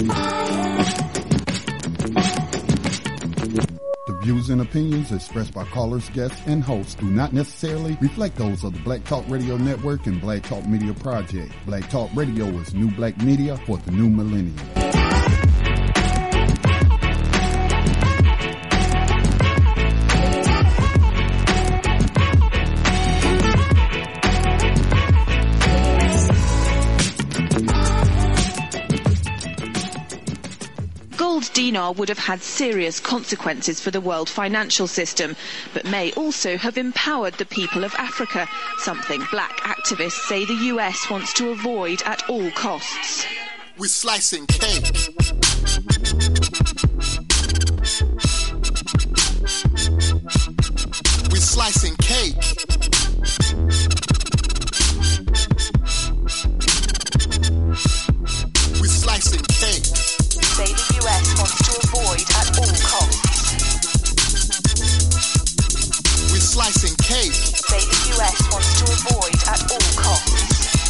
The views and opinions expressed by callers, guests, and hosts do not necessarily reflect those of the Black Talk Radio Network and Black Talk Media Project. Black Talk Radio is new black media for the new millennium. Gold dinar would have had serious consequences for the world financial system, but may also have empowered the people of Africa, something black activists say the US wants to avoid at all costs. We're slicing cake. We're slicing cake. We're slicing cake. Say the US wants to avoid at all costs. We're slicing cake. Say the US wants to avoid at all costs.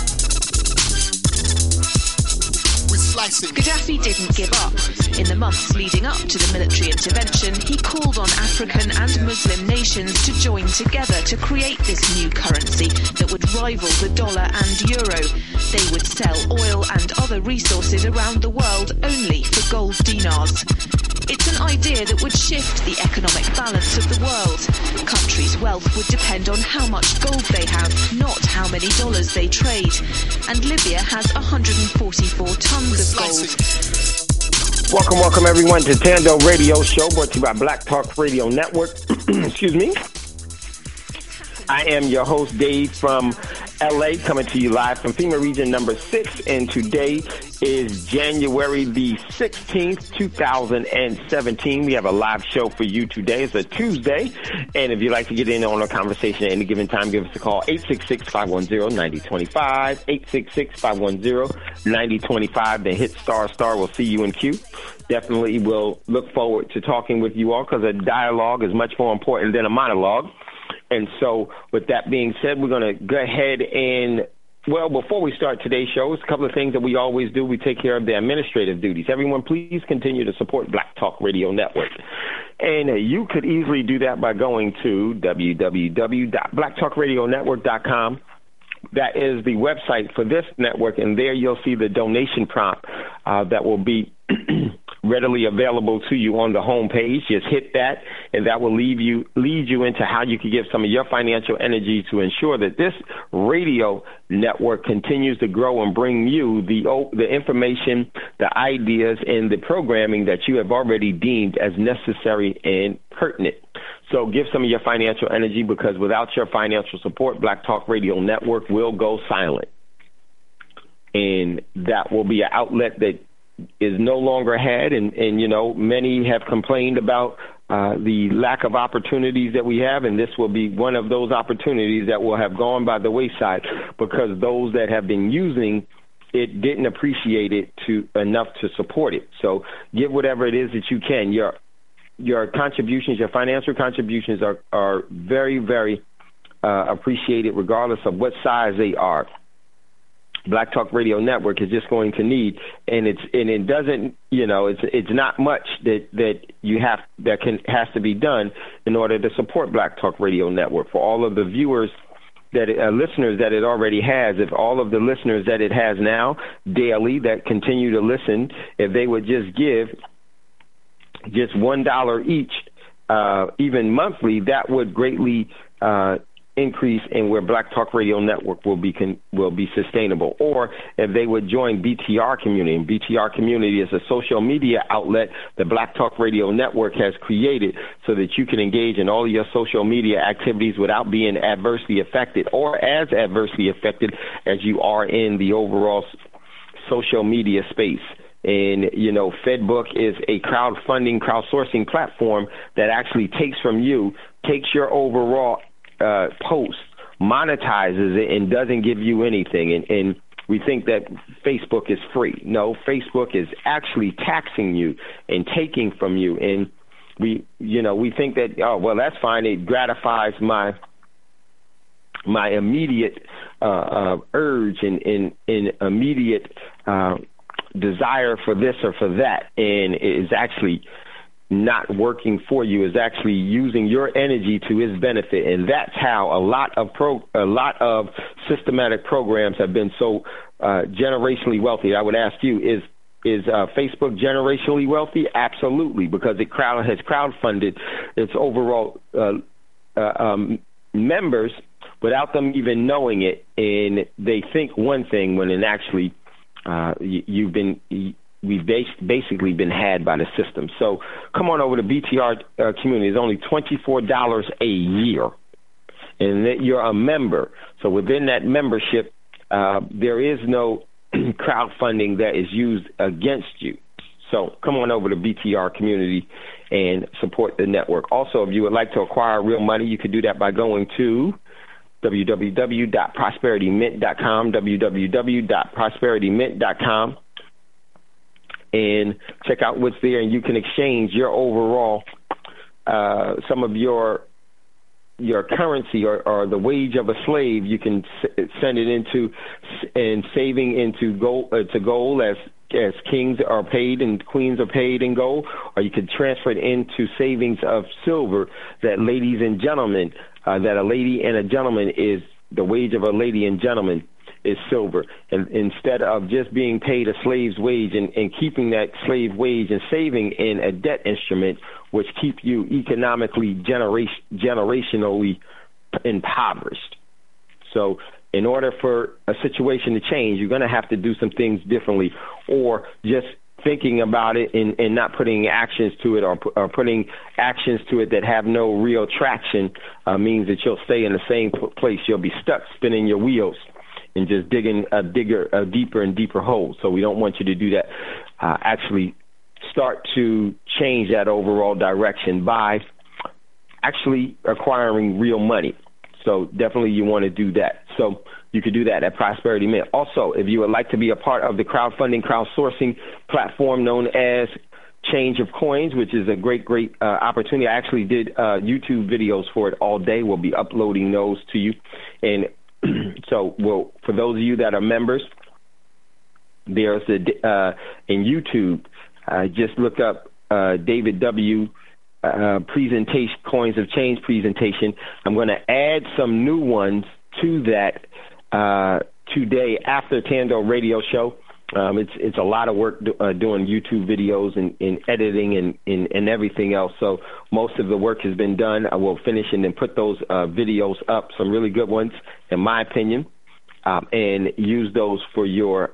We're slicing. Gaddafi didn't give up. In the months leading up to the military intervention, he called on African and Muslim nations to join together to create this new currency that would rival the dollar and euro. They would sell oil and other resources around the world only for gold dinars. It's an idea that would shift the economic balance of the world. Countries' wealth would depend on how much gold they have, not how many dollars they trade. And Libya has 144 tons of gold. Welcome everyone to Tando Radio Show, brought to you by Black Talk Radio Network. Excuse me. I am your host, Dave, from LA, coming to you live from FEMA Region number 6, and today is January the 16th, 2017. We have a live show for you today. It's a Tuesday, and if you'd like to get in on a conversation at any given time, give us a call, 866-510-9025, 866-510-9025, then hit star, we'll see you in queue. Definitely will look forward to talking with you all, because a dialogue is much more important than a monologue. And so with that being said, we're going to go ahead and, well, before we start today's show, it's a couple of things that we always do. We take care of the administrative duties. Everyone, please continue to support Black Talk Radio Network. And you could easily do that by going to www.blacktalkradionetwork.com. That is the website for this network, and there you'll see the donation prompt that will be readily available to you on the home page. Just hit that, and that will lead you into how you can give some of your financial energy to ensure that this radio network continues to grow and bring you the information, the ideas, and the programming that you have already deemed as necessary and pertinent. So give some of your financial energy, because without your financial support, Black Talk Radio Network will go silent. And that will be an outlet that is no longer had, and you know, many have complained about the lack of opportunities that we have, and this will be one of those opportunities that will have gone by the wayside, because those that have been using it didn't appreciate it enough to support it. So give whatever it is that you can. Your contributions, your financial contributions are very, very appreciated, regardless of what size they are. Black Talk Radio Network is just going to need, and it doesn't, you know, it's not much that has to be done in order to support Black Talk Radio Network. For all of the viewers listeners that it already has, if all of the listeners that it has now daily that continue to listen, if they would just give just $1 each, even monthly, that would greatly increase in where Black Talk Radio Network will be sustainable. Or if they would join BTR Community, and BTR Community is a social media outlet that Black Talk Radio Network has created so that you can engage in all of your social media activities without being adversely affected, or as adversely affected as you are in the overall social media space. And, you know, FedBook is a crowdsourcing platform that actually takes your overall post, monetizes it, and doesn't give you anything. And we think that Facebook is free. No, Facebook is actually taxing you and taking from you. And we think that, oh, well, that's fine. It gratifies my immediate urge and immediate desire for this or for that, and it is actually not working for you, is actually using your energy to its benefit. And that's how a lot of systematic programs have been so generationally wealthy. I would ask you, is Facebook generationally wealthy? Absolutely, because it has crowdfunded its overall members without them even knowing it, and they think one thing when in actually we've basically been had by the system. So come on over to BTR community. It's only $24 a year, and that you're a member. So within that membership, there is no crowdfunding that is used against you. So come on over to BTR community and support the network. Also, if you would like to acquire real money, you can do that by going to www.prosperitymint.com, www.prosperitymint.com, and check out what's there, and you can exchange your overall, some of your currency or the wage of a slave. You can send it into and saving into gold, to gold as kings are paid and queens are paid in gold, or you can transfer it into savings of silver. That ladies and gentlemen, that a lady and a gentleman is the wage of a lady and gentleman is silver. And instead of just being paid a slave's wage and keeping that slave wage and saving in a debt instrument, which keep you economically generationally impoverished. So in order for a situation to change, you're going to have to do some things differently, or just thinking about it and not putting actions to it, or putting actions to it that have no real traction means that you'll stay in the same place. You'll be stuck spinning your wheels and just digging a deeper and deeper hole. So we don't want you to do that. Actually start to change that overall direction by actually acquiring real money. So definitely you want to do that. So you could do that at Prosperity Mint. Also, if you would like to be a part of the crowdsourcing platform known as Change of Coins, which is a great opportunity. I actually did YouTube videos for it all day. We'll be uploading those to you. And so for those of you that are members, there's in YouTube, just look up David W. Presentation, Coins of Change presentation. I'm going to add some new ones to that today after Tando Radio Show. It's a lot of work doing YouTube videos and editing and everything else. So most of the work has been done. I will finish and then put those videos up, some really good ones, in my opinion, and use those for your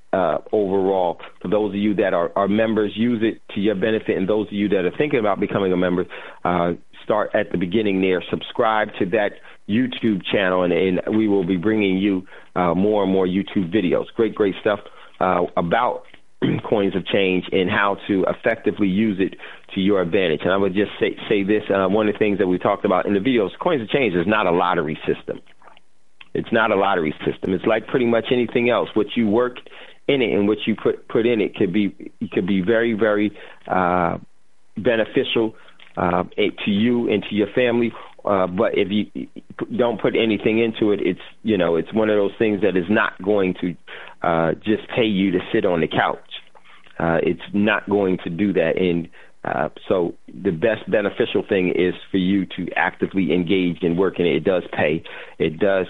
overall. For those of you that are members, use it to your benefit, and those of you that are thinking about becoming a member, start at the beginning there. Subscribe to that YouTube channel, and we will be bringing you more and more YouTube videos. Great stuff about coins of change and how to effectively use it to your advantage. And I would just say this, one of the things that we talked about in the videos, coins of change is not a lottery system. It's not a lottery system. It's like pretty much anything else. What you work in it and what you put in it could be very, very beneficial to you and to your family. But if you don't put anything into it, it's one of those things that is not going to just pay you to sit on the couch. It's not going to do that. And so the best beneficial thing is for you to actively engage and work in it. It does pay. It does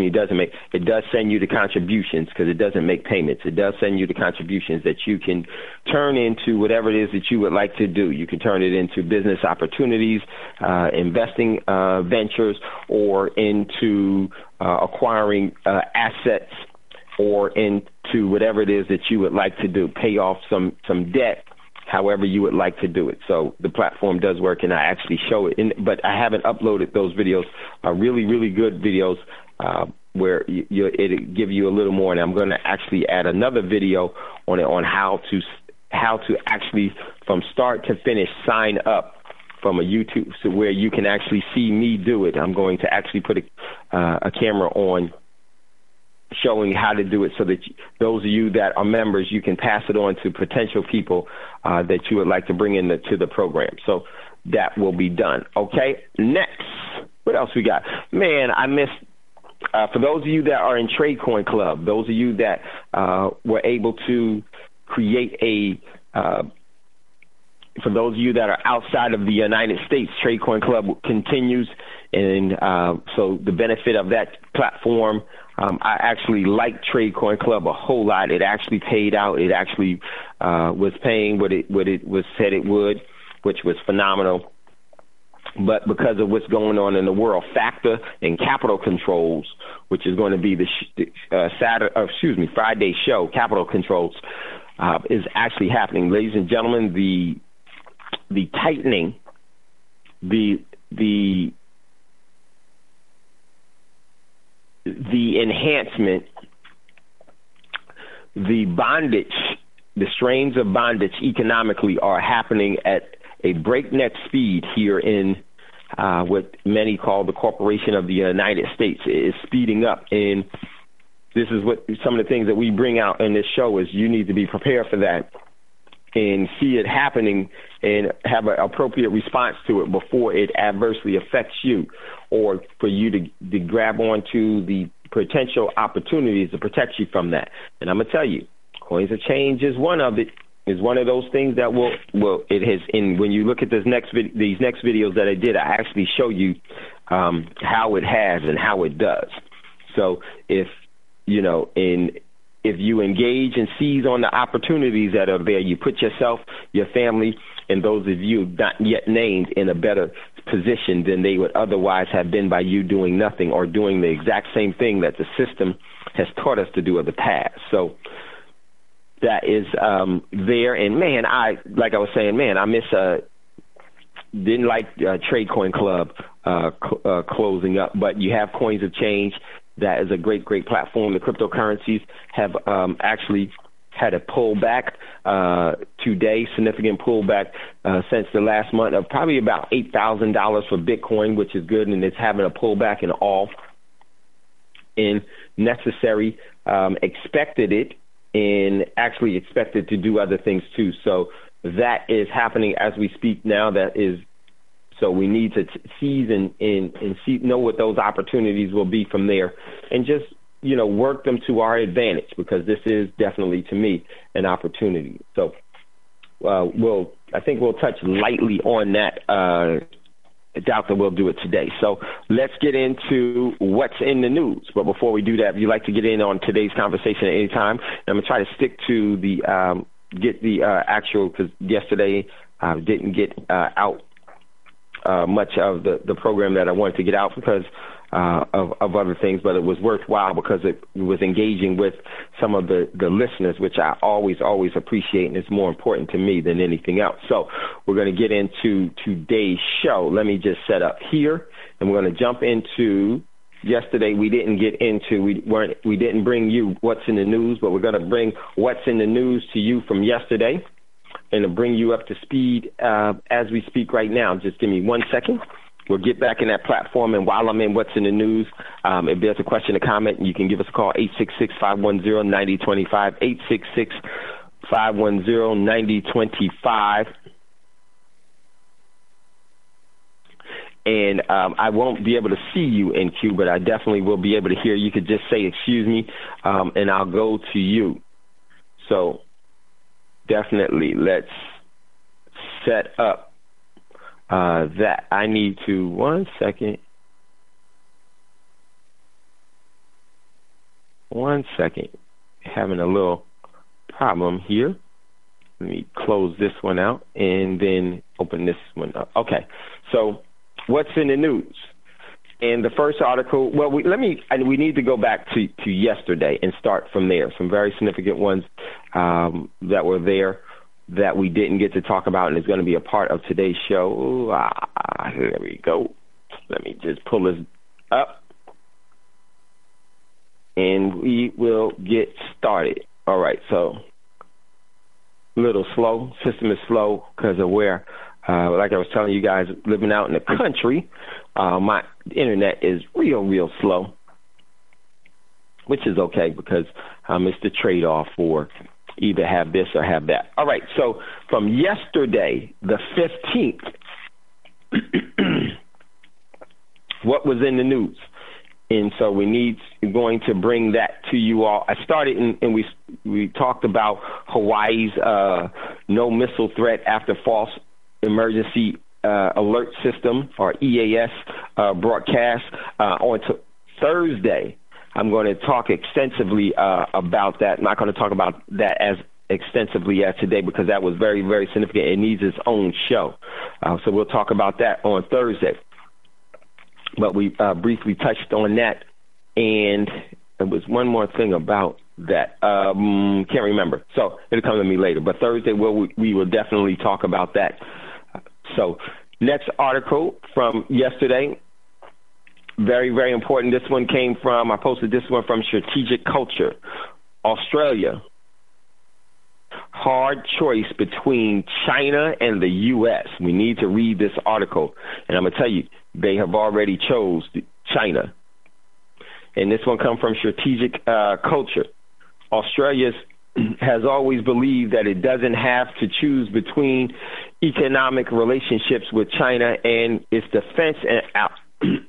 send you the contributions, because it doesn't make payments. It does send you the contributions that you can turn into whatever it is that you would like to do. You can turn it into business opportunities, investing ventures, or into acquiring assets, or into whatever it is that you would like to do, pay off some debt, however you would like to do it. So the platform does work, and I actually show it. But I haven't uploaded those videos, really, really good videos where it'll give you a little more. And I'm going to actually add another video on it, on how to actually from start to finish sign up from a YouTube, so where you can actually see me do it. I'm going to actually put a camera on, showing how to do it, so that those of you that are members, you can pass it on to potential people that you would like to bring to the program. So that will be done. Okay, next, what else we got? Man, I missed, for those of you that are in Tradecoin Club, those of you that were able to create for those of you that are outside of the United States, Tradecoin Club continues. And so the benefit of that platform, I actually like Tradecoin Club a whole lot. It actually paid out. It actually was paying what it was said it would, which was phenomenal. But because of what's going on in the world, factor and capital controls, which is going to be the Friday show, capital controls, is actually happening. Ladies and gentlemen, the tightening, the enhancement, the bondage, the strains of bondage economically are happening at a breakneck speed here in what many call the Corporation of the United States. It is speeding up, and this is what some of the things that we bring out in this show is you need to be prepared for that and see it happening and have an appropriate response to it before it adversely affects you, or for you to grab onto the potential opportunities to protect you from that. And I'm going to tell you, Coins of Change is one of it. Is one of those things that it has. When you look at these next videos that I did, I actually show you how it has and how it does. So if you engage and seize on the opportunities that are there, you put yourself, your family, and those of you not yet named in a better position than they would otherwise have been by you doing nothing or doing the exact same thing that the system has taught us to do in the past. So that is there. And, man, I miss didn't like Tradecoin Club closing up. But you have Coins of Change. That is a great, great platform. The cryptocurrencies have actually had a pullback today, significant pullback since the last month of probably about $8,000 for Bitcoin, which is good, and it's having a pullback in all. And necessary, expected it, and actually expected to do other things too. So that is happening as we speak now. So we need to seize and know what those opportunities will be from there, and just work them to our advantage, because this is definitely, to me, an opportunity. So I think we'll touch lightly on that. I doubt that we'll do it today. So let's get into what's in the news. But before we do that, if you'd like to get in on today's conversation at any time, I'm going to try to stick to get the actual, because yesterday didn't get out much of the program that I wanted to get out because of other things, but it was worthwhile because it was engaging with some of the listeners, which I always appreciate, and it's more important to me than anything else. So we're going to get into today's show. Let me just set up here, and we're going to jump into yesterday. We didn't bring you what's in the news, but we're going to bring what's in the news to you from yesterday, and to bring you up to speed as we speak right now. Just give me 1 second. We'll get back in that platform, and while I'm in what's in the news, if there's a question or comment, you can give us a call, 866-510-9025, 866-510-9025. And I won't be able to see you in queue, but I definitely will be able to hear you. You could just say, excuse me, and I'll go to you. So definitely let's set up that. I need to, 1 second. 1 second. Having a little problem here. Let me close this one out and then open this one up. Okay. So what's in the news? And the first article, well, we need to go back to yesterday and start from there. Some very significant ones that were there that we didn't get to talk about, and is going to be a part of today's show. There we go. Let me just pull this up, and we will get started. All right, so a little slow. System is slow because of where, like I was telling you guys, living out in the country, my internet is real slow, which is okay because it's the trade-off for either have this or have that. All right, so from yesterday, the 15th, what was in the news? And so we're going to bring that to you all. I started and we talked about Hawaii's no missile threat after false emergency alert system, or EAS, broadcast on Thursday. I'm going to talk extensively about that. I'm not going to talk about that as extensively as today because that was very, very significant. It needs its own show. So we'll talk about that on Thursday. But we briefly touched on that, and there was one more thing about that. Can't remember. So it'll come to me later. But Thursday, we will definitely talk about that. So next article from yesterday, very, very important. This one came from, I posted this one from Strategic Culture. Australia, hard choice between China and the U.S. We need to read this article. And I'm going to tell you, they have already chose China. And this one comes from Strategic Culture. Australia has always believed that it doesn't have to choose between economic relationships with China and its defense and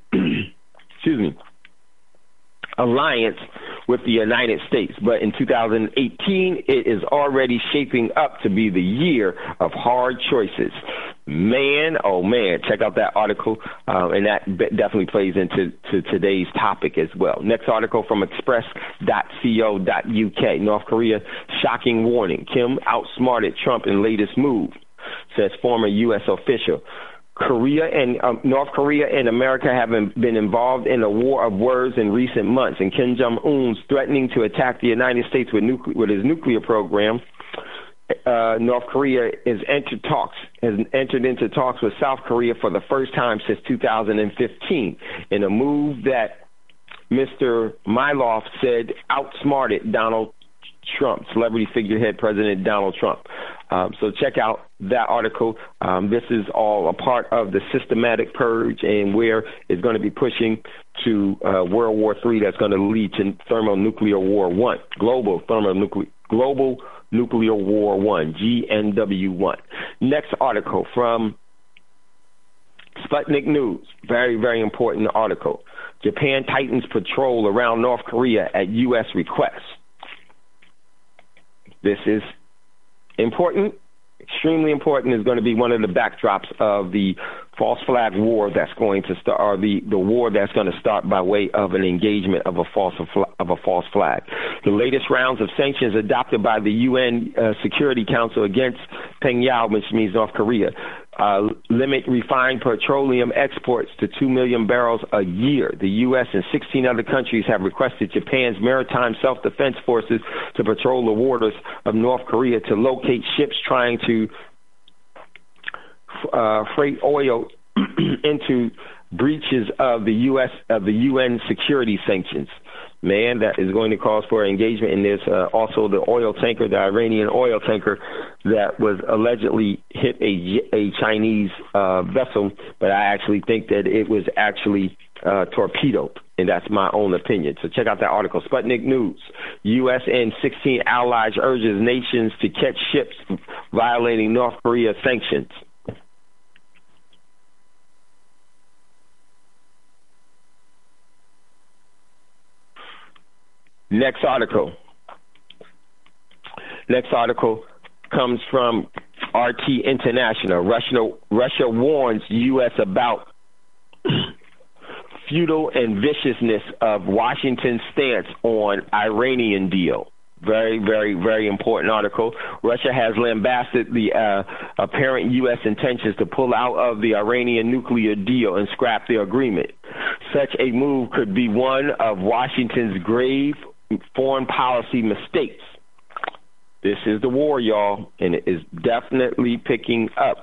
alliance with the United States. But in 2018, it is already shaping up to be the year of hard choices. Man, oh man, check out that article, and that definitely plays into today's topic as well. Next article from express.co.uk. North Korea, shocking warning. Kim outsmarted Trump in latest move, says former U.S. official. North Korea and America have been involved in a war of words in recent months, and Kim Jong-un's threatening to attack the United States with his nuclear program. North Korea has entered into talks with South Korea for the first time since 2015 in a move that Mr. Milov said outsmarted Donald Trump, celebrity figurehead President Donald Trump. So check out that article. This is all a part of the systematic purge, and where it's going to be pushing to World War III. That's going to lead to thermonuclear war one, global nuclear war one, GNW1. Next article from Sputnik News. Very, very important article. Japan tightens patrol around North Korea at U.S. request. This is important, extremely important. Is going to be one of the backdrops of the false flag war that's going to start, or the war that's going to start by way of an engagement of a false flag. The latest rounds of sanctions adopted by the UN Security Council against Pyongyang, which means North Korea, limit refined petroleum exports to 2 million barrels a year. The U.S. and 16 other countries have requested Japan's maritime self-defense forces to patrol the waters of North Korea to locate ships trying to freight oil into breaches of the UN security sanctions. Man, that is going to cause for engagement. And there's also the oil tanker, the Iranian oil tanker, that was allegedly hit a Chinese vessel, but I actually think that it was actually torpedoed, and that's my own opinion. So check out that article. Sputnik News. U.S. and 16 allies urges nations to catch ships violating North Korea sanctions. Next article comes from RT International. Russia warns U.S. about futile and viciousness of Washington's stance on Iranian deal. Very, very, very important article. Russia has lambasted the apparent U.S. intentions to pull out of the Iranian nuclear deal and scrap the agreement. Such a move could be one of Washington's grave foreign policy mistakes. This is the war, y'all, and it is definitely picking up.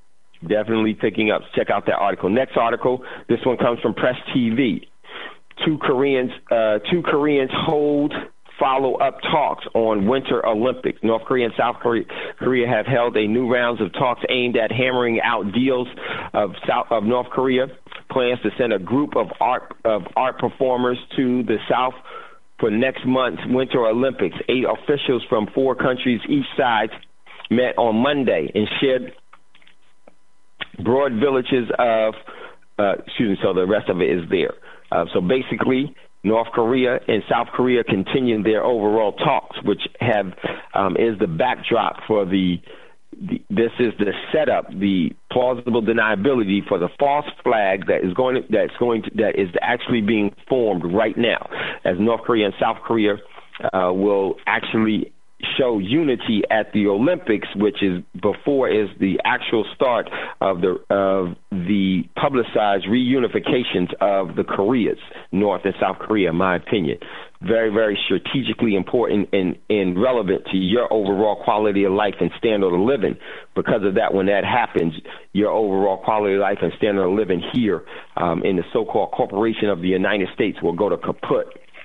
Check out that article. Next article, this one comes from Press TV. Two Koreans hold follow-up talks on Winter Olympics. North Korea and South Korea have held a new rounds of talks aimed at hammering out deals of North Korea. Plans to send a group of art performers to the South for next month's Winter Olympics. 8 officials from 4 countries each side met on Monday and shared broad villages of, so the rest of it is there. So basically, North Korea and South Korea continue their overall talks, which is the backdrop for this is the setup, the plausible deniability for the false flag that is actually being formed right now, as North Korea and South Korea will actually show unity at the Olympics, which is the actual start of the publicized reunifications of the Koreas, North and South Korea, in my opinion. Very, very strategically important and relevant to your overall quality of life and standard of living. Because of that, when that happens, your overall quality of life and standard of living here in the so-called corporation of the United States will go to kaput.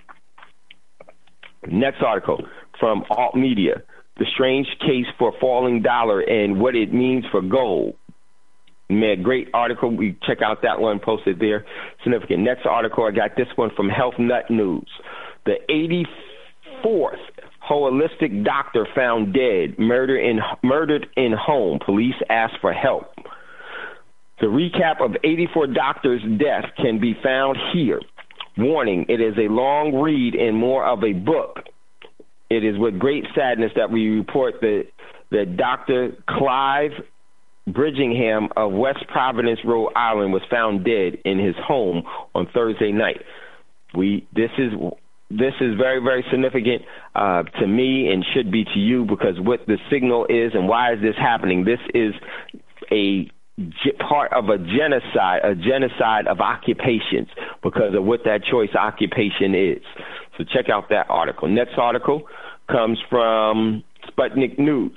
Next article from Alt Media, The Strange Case for Falling Dollar and What It Means for Gold. Man, great article. We check out that one, posted there. Significant. Next article, I got this one from Health Nut News. The 84th holistic doctor found dead, murdered in home. Police ask for help. The recap of 84 doctors' death can be found here. Warning, it is a long read and more of a book. It is with great sadness that we report that Dr. Clive Bridgingham of West Providence, Rhode Island, was found dead in his home on Thursday night. This is very, very significant to me and should be to you, because what the signal is and why is this happening. This is a part of a genocide of occupations because of what that choice occupation is. So check out that article. Next article comes from Sputnik News.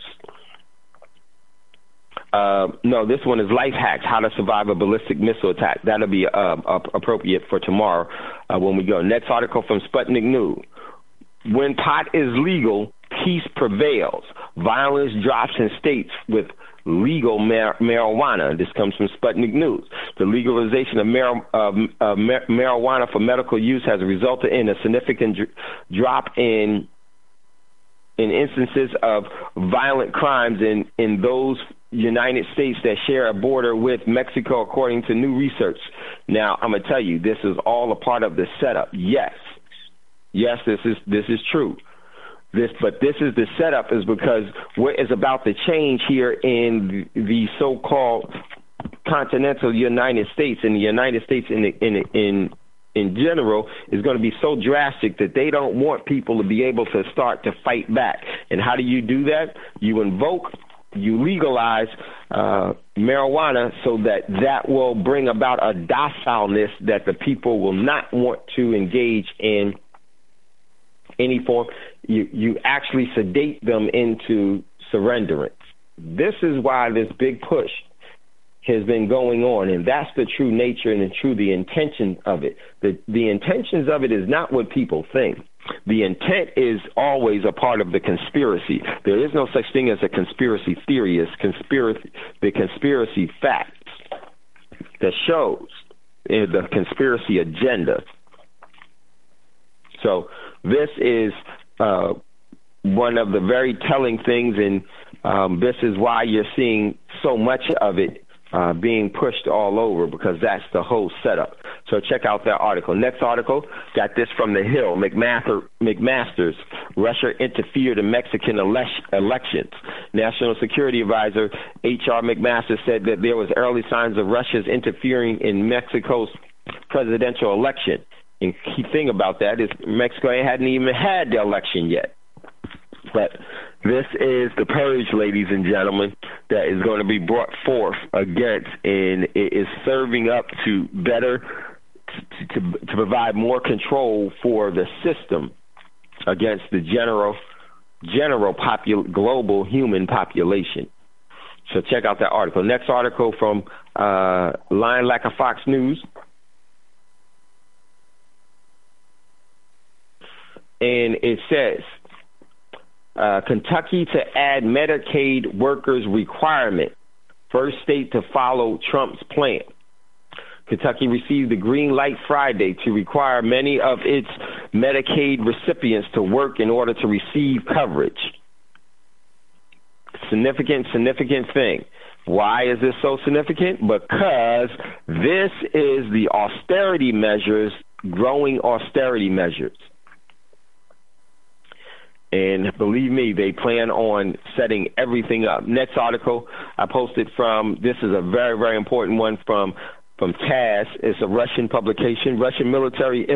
No, this one is Life Hacks, How to Survive a Ballistic Missile Attack. That'll be appropriate for tomorrow when we go. Next article from Sputnik News. When pot is legal, peace prevails. Violence drops in states with legal marijuana. This comes from Sputnik News. The legalization of marijuana for medical use has resulted in a significant drop in instances of violent crimes in those United States that share a border with Mexico, according to new research. Now, I'm going to tell you, this is all a part of the setup. Yes, this is true. But this is the setup, is because what is about to change here in the so-called continental United States, and the United States in general, is going to be so drastic that they don't want people to be able to start to fight back. And how do you do that? You legalize marijuana so that will bring about a docileness that the people will not want to engage in any form. You actually sedate them into surrenderance. This is why this big push has been going on, and that's the true nature and the intention of it. The intentions of it is not what people think. The intent is always a part of the conspiracy. There is no such thing as a conspiracy theory. It's the conspiracy facts that shows the conspiracy agenda. So this is one of the very telling things, and this is why you're seeing so much of it being pushed all over, because that's the whole setup. So check out that article. Next article, got this from The Hill. McMaster's, Russia interfered in Mexican elections. National Security Advisor H.R. McMaster said that there was early signs of Russia's interfering in Mexico's presidential election. And key thing about that is Mexico hadn't even had the election yet. But this is the purge, ladies and gentlemen, that is going to be brought forth against, and it is serving up to provide more control for the system against the general global human population. So check out that article. Next article from Lion Lack of Fox News. And it says, Kentucky to add Medicaid workers requirement, first state to follow Trump's plan. Kentucky received the green light Friday to require many of its Medicaid recipients to work in order to receive coverage. Significant thing. Why is this so significant? Because this is the austerity measures growing austerity measures. And believe me, they plan on setting everything up. Next article I posted from, this is a very, very important one from TASS. It's a Russian publication. Russian military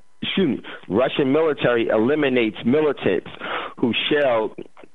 eliminates militants who shelled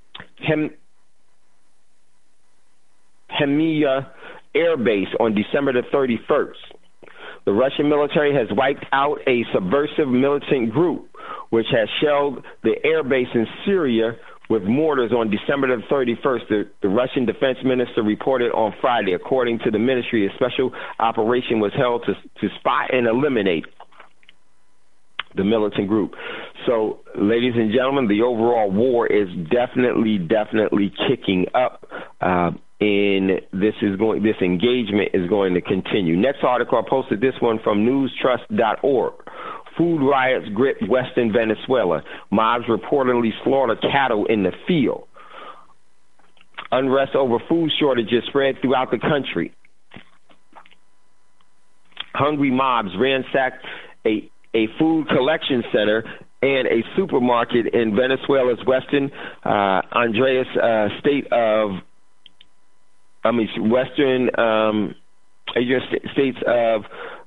Hemya Air Base on December the 31st. The Russian military has wiped out a subversive militant group which has shelled the air base in Syria with mortars on December the 31st. The Russian defense minister reported on Friday. According to the ministry, a special operation was held to spot and eliminate the militant group. So, ladies and gentlemen, the overall war is definitely kicking up. And this engagement is going to continue. Next article, I posted this one from newstrust.org. Food riots grip western Venezuela. Mobs reportedly slaughter cattle in the field. Unrest over food shortages spread throughout the country. Hungry mobs ransacked a food collection center and a supermarket in Venezuela's western states of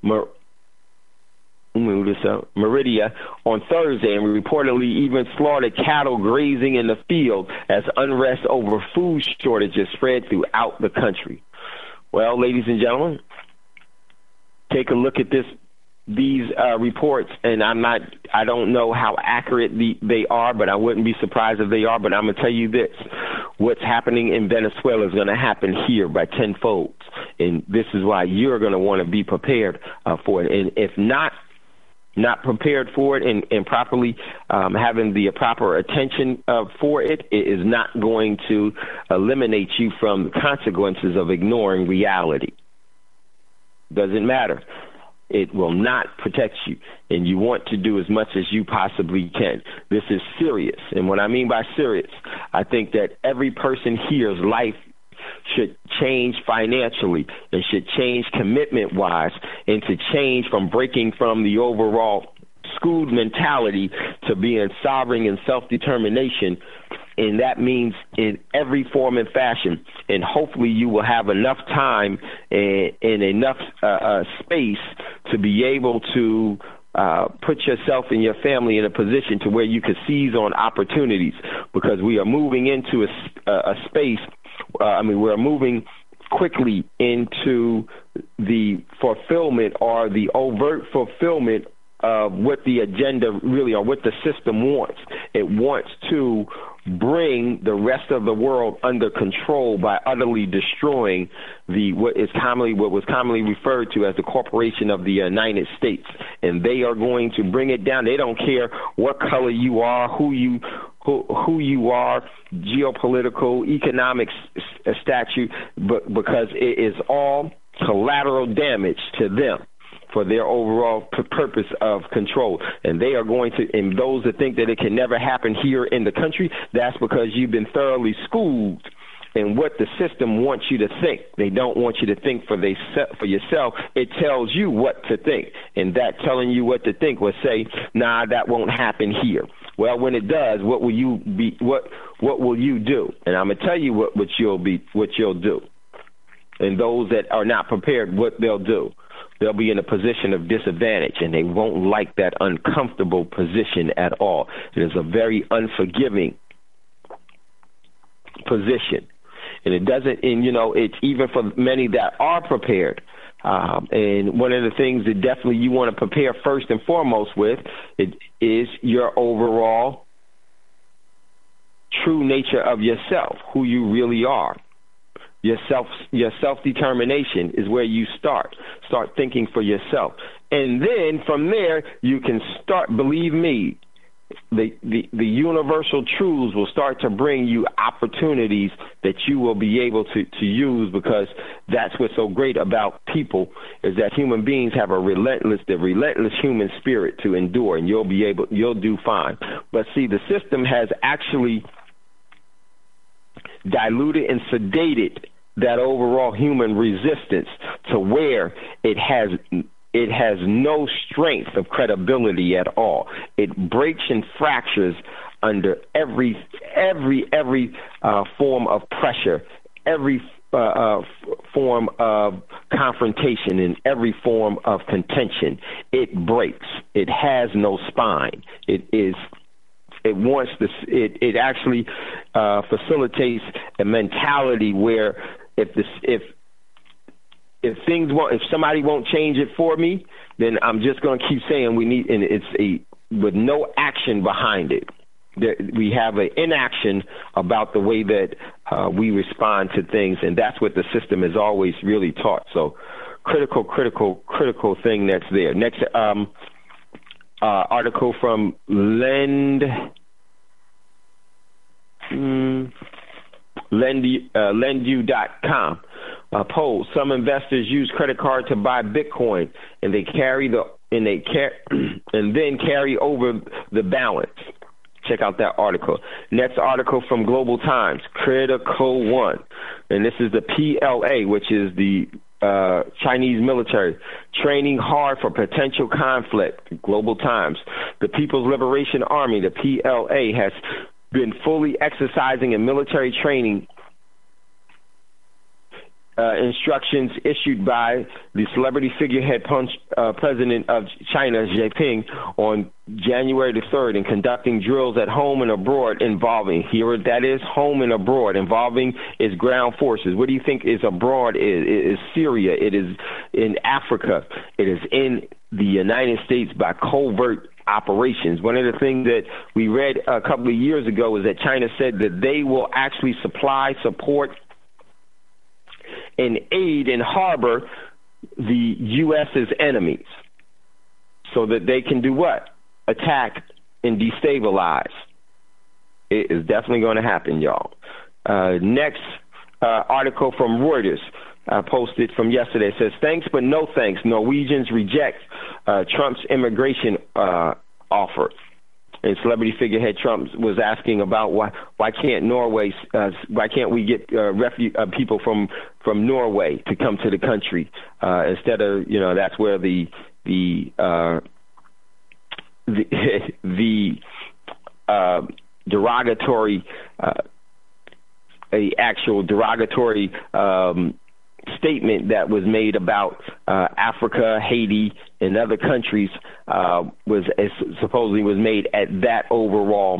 Meridia on Thursday, and reportedly even slaughtered cattle grazing in the field as unrest over food shortages spread throughout the country. Well, ladies and gentlemen, take a look at these reports, and I don't know how accurate they are, but I wouldn't be surprised if they are. But I'm going to tell you this: what's happening in Venezuela is going to happen here by tenfold, and this is why you're going to want to be prepared for it. And if not prepared for it and properly having the proper attention for it, it is not going to eliminate you from the consequences of ignoring reality. Doesn't matter. It will not protect you, and you want to do as much as you possibly can. This is serious, and what I mean by serious, I think that every person here's life should change financially and should change commitment-wise, and to change from breaking from the overall schooled mentality to being sovereign and self-determination. And that means in every form and fashion. And hopefully you will have enough time and enough space to be able to put yourself and your family in a position to where you can seize on opportunities, because we are moving into a space. We're moving quickly into the fulfillment or the overt fulfillment of what the agenda really, or what the system wants. It wants to bring the rest of the world under control by utterly destroying what was commonly referred to as the Corporation of the United States. And they are going to bring it down. They don't care what color you are, who you are, geopolitical, economic statute, but because it is all collateral damage to them for their overall purpose of control. And they are going to, and those that think that it can never happen here in the country, that's because you've been thoroughly schooled in what the system wants you to think. They don't want you to think for yourself. It tells you what to think. And that telling you what to think will say, nah, that won't happen here. Well, when it does, what will you do? And I'm going to tell you what you'll do. And those that are not prepared, what they'll do. They'll be in a position of disadvantage, and they won't like that uncomfortable position at all. It is a very unforgiving position. And it doesn't, and it's even for many that are prepared. And one of the things that definitely you want to prepare first and foremost with is your overall true nature of yourself, who you really are. Your self-determination is where you start. Start thinking for yourself. And then from there, you can start, believe me, the universal truths will start to bring you opportunities that you will be able to use, because that's what's so great about people, is that human beings have the relentless human spirit to endure, and you'll do fine. But see, the system has actually diluted and sedated that overall human resistance to where it it has no strength of credibility at all. It breaks and fractures under every form of pressure, every form of confrontation, and every form of contention. It breaks. It has no spine. It actually facilitates a mentality where if somebody won't change it for me, then I'm just going to keep saying with no action behind it. We have an inaction about the way that we respond to things, and that's what the system has always really taught. So critical thing that's there. Next article from lendu.com. Poll: some investors use credit card to buy Bitcoin, and then carry over the balance. Check out that article. Next article from Global Times, Critical One. And this is the PLA, which is the Chinese military, training hard for potential conflict. Global Times. The People's Liberation Army, the PLA, has been fully exercising in military training instructions issued by the celebrity figurehead president of China, Xi Jinping, on January the 3rd, and conducting drills at home and abroad involving, here that is, home and abroad, involving its ground forces. What do you think is abroad? It is Syria. It is in Africa. It is in the United States by covert operations. One of the things that we read a couple of years ago is that China said that they will actually support, and aid and harbor the U.S.'s enemies so that they can do what? Attack and destabilize. It is definitely going to happen, y'all. Next article from Reuters, posted from yesterday, says, thanks but no thanks. Norwegians reject Trump's immigration offer. And celebrity figurehead Trump was asking about why can't we get people from Norway to come to the country instead of, that's where the derogatory statement that was made about Africa, Haiti, and other countries supposedly was made at that overall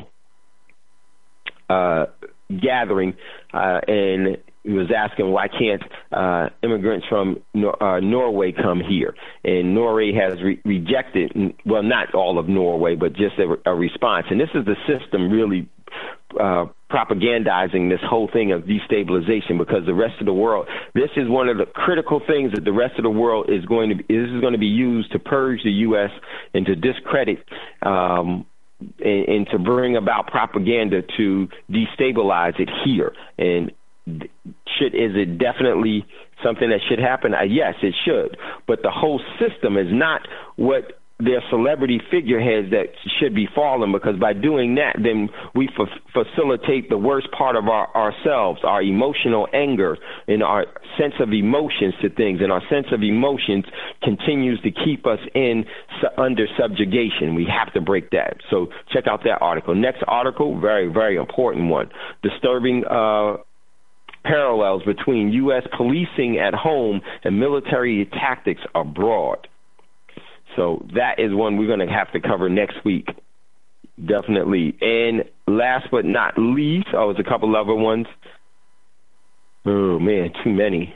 gathering, and he was asking why can't immigrants from Norway come here, and Norway has rejected, well, not all of Norway, but just a response. And this is the system really propagandizing this whole thing of destabilization, because the rest of the world, this is one of the critical things that the rest of the world is going to be used to purge the U.S. and to discredit and to bring about propaganda to destabilize it here. And is it definitely something that should happen? Yes, it should. But the whole system is not what their celebrity figureheads that should be falling, because by doing that, then we facilitate the worst part of ourselves, our emotional anger and our sense of emotions to things. And our sense of emotions continues to keep us under subjugation. We have to break that. So check out that article. Next article, very, very important one. Disturbing parallels between U.S. policing at home and military tactics abroad. So that is one we're going to have to cover next week, definitely. And last but not least, there's a couple other ones. Oh, man, too many.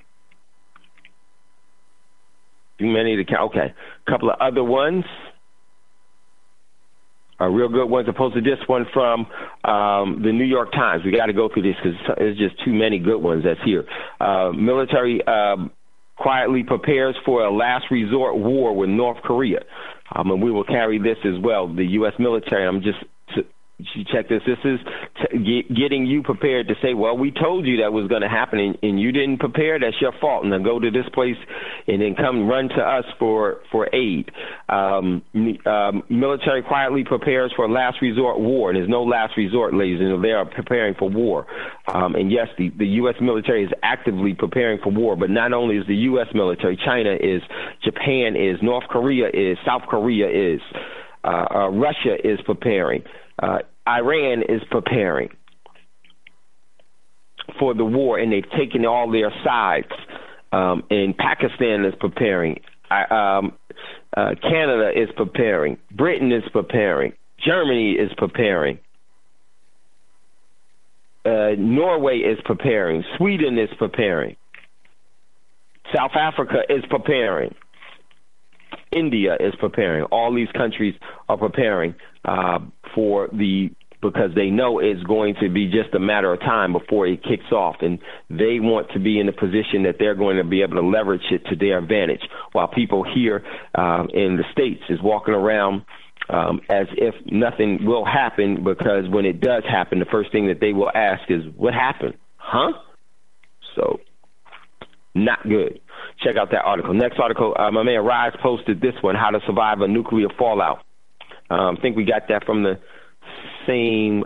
Too many to count. Okay, a couple of other ones. Real good ones. I posted this one from the New York Times. We got to go through this because there's just too many good ones that's here. Military quietly prepares for a last resort war with North Korea. And we will carry this as well. The U.S. military, I'm just check this. This is getting you prepared to say, well, we told you that was going to happen and you didn't prepare. That's your fault. And then go to this place and then come run to us for aid. Military quietly prepares for last resort war. And there's no last resort, ladies and gentlemen. They are preparing for war. And yes, the U.S. military is actively preparing for war. But not only is the U.S. military, China is, Japan is, North Korea is, South Korea is. Russia is preparing. Iran is preparing for the war, and they've taken all their sides. And Pakistan is preparing. Canada is preparing. Britain is preparing. Germany is preparing. Norway is preparing. Sweden is preparing. South Africa is preparing. India is preparing. All these countries are preparing because they know it's going to be just a matter of time before it kicks off, and they want to be in a position that they're going to be able to leverage it to their advantage, while people here in the States is walking around as if nothing will happen, because when it does happen, the first thing that they will ask is, what happened? Huh? So, not good. Check out that article. Next article, my man Rise posted this one, How to Survive a Nuclear Fallout. I think we got that from the same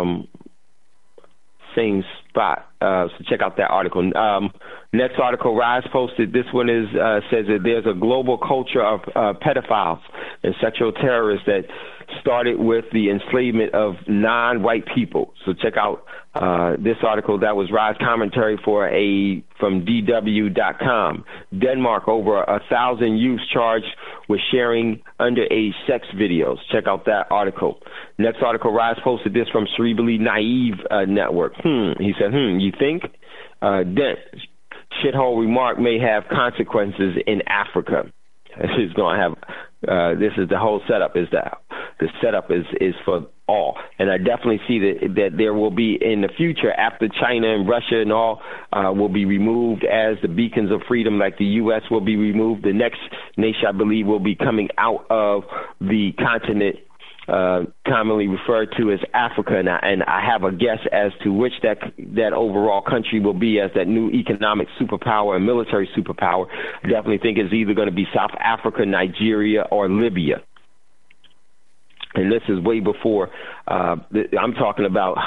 spot. So check out that article. Next article, Rise posted. This one is says that there's a global culture of pedophiles and sexual terrorists that started with the enslavement of non-white people. So check out this article. That was Rise commentary from DW.com. Denmark, over 1,000 youths charged with sharing underage sex videos. Check out that article. Next article, Rise posted this from Cerebrally Naive Network. He said, you think? Dent, shithole remark may have consequences in Africa. This is going to have, this is the whole setup, is that the setup is for all. And I definitely see that there will be in the future, after China and Russia and all will be removed as the beacons of freedom, like the U.S. will be removed. The next nation, I believe, will be coming out of the continent commonly referred to as Africa, and I have a guess as to which that overall country will be as that new economic superpower and military superpower. I definitely think it's either going to be South Africa, Nigeria, or Libya. And this is way before, I'm talking about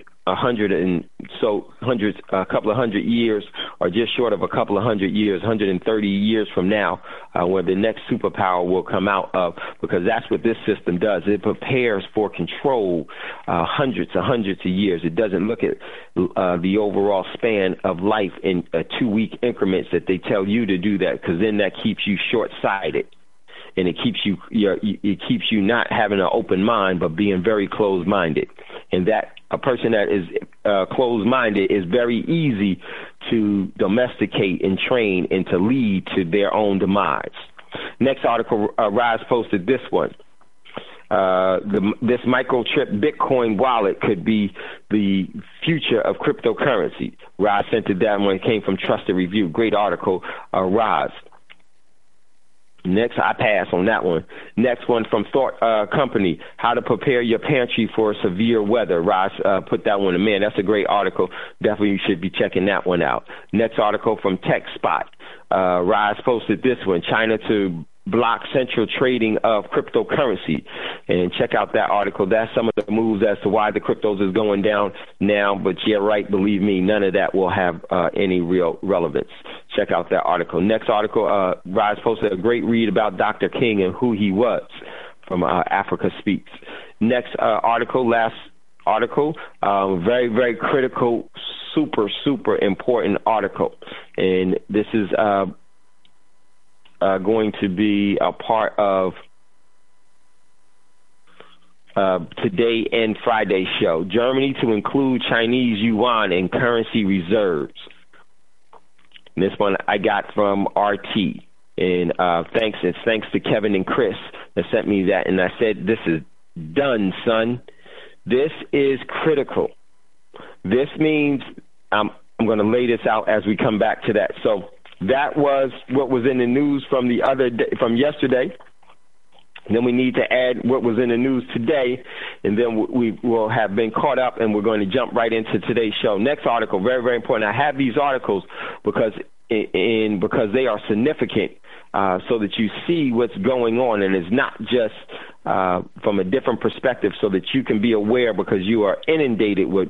a couple of hundred years, or just short of a couple of 100 years, 130 years from now, where the next superpower will come out of, because that's what this system does. It prepares for control hundreds of years. It doesn't look at the overall span of life in 2-week increments that they tell you to do that, because then that keeps you short-sighted. And it keeps you not having an open mind, but being very closed-minded. And that a person that is closed-minded is very easy to domesticate and train and to lead to their own demise. Next article, Rise posted this one. This microchip Bitcoin wallet could be the future of cryptocurrency. Rise sent it that one. It came from Trusted Review. Great article, Rise. Next, I pass on that one. Next one from Thought Company, How to Prepare Your Pantry for Severe Weather. Ross put that one in. Man, that's a great article. Definitely you should be checking that one out. Next article from TechSpot. Ross posted this one, China to block central trading of cryptocurrency. And check out that article. That's some of the moves as to why the cryptos is going down now. But yeah, right, believe me, none of that will have any real relevance. Check out that article. Next article, Rise posted a great read about Dr. King and who he was from Africa Speaks. Next last article, very, very critical, super important article. And this is going to be a part of Today and Friday show. Germany to include Chinese yuan in currency reserves. And this one I got from RT. And thanks to Kevin and Chris that sent me that. And I said, this is done, son. This is critical. This means I'm going to lay this out as we come back to that. So that was what was in the news from the other day, from yesterday. Then we need to add what was in the news today, and then we will have been caught up, and we're going to jump right into today's show. Next article, very, very important. I have these articles because they are significant, so that you see what's going on, and it's not just from a different perspective, so that you can be aware, because you are inundated with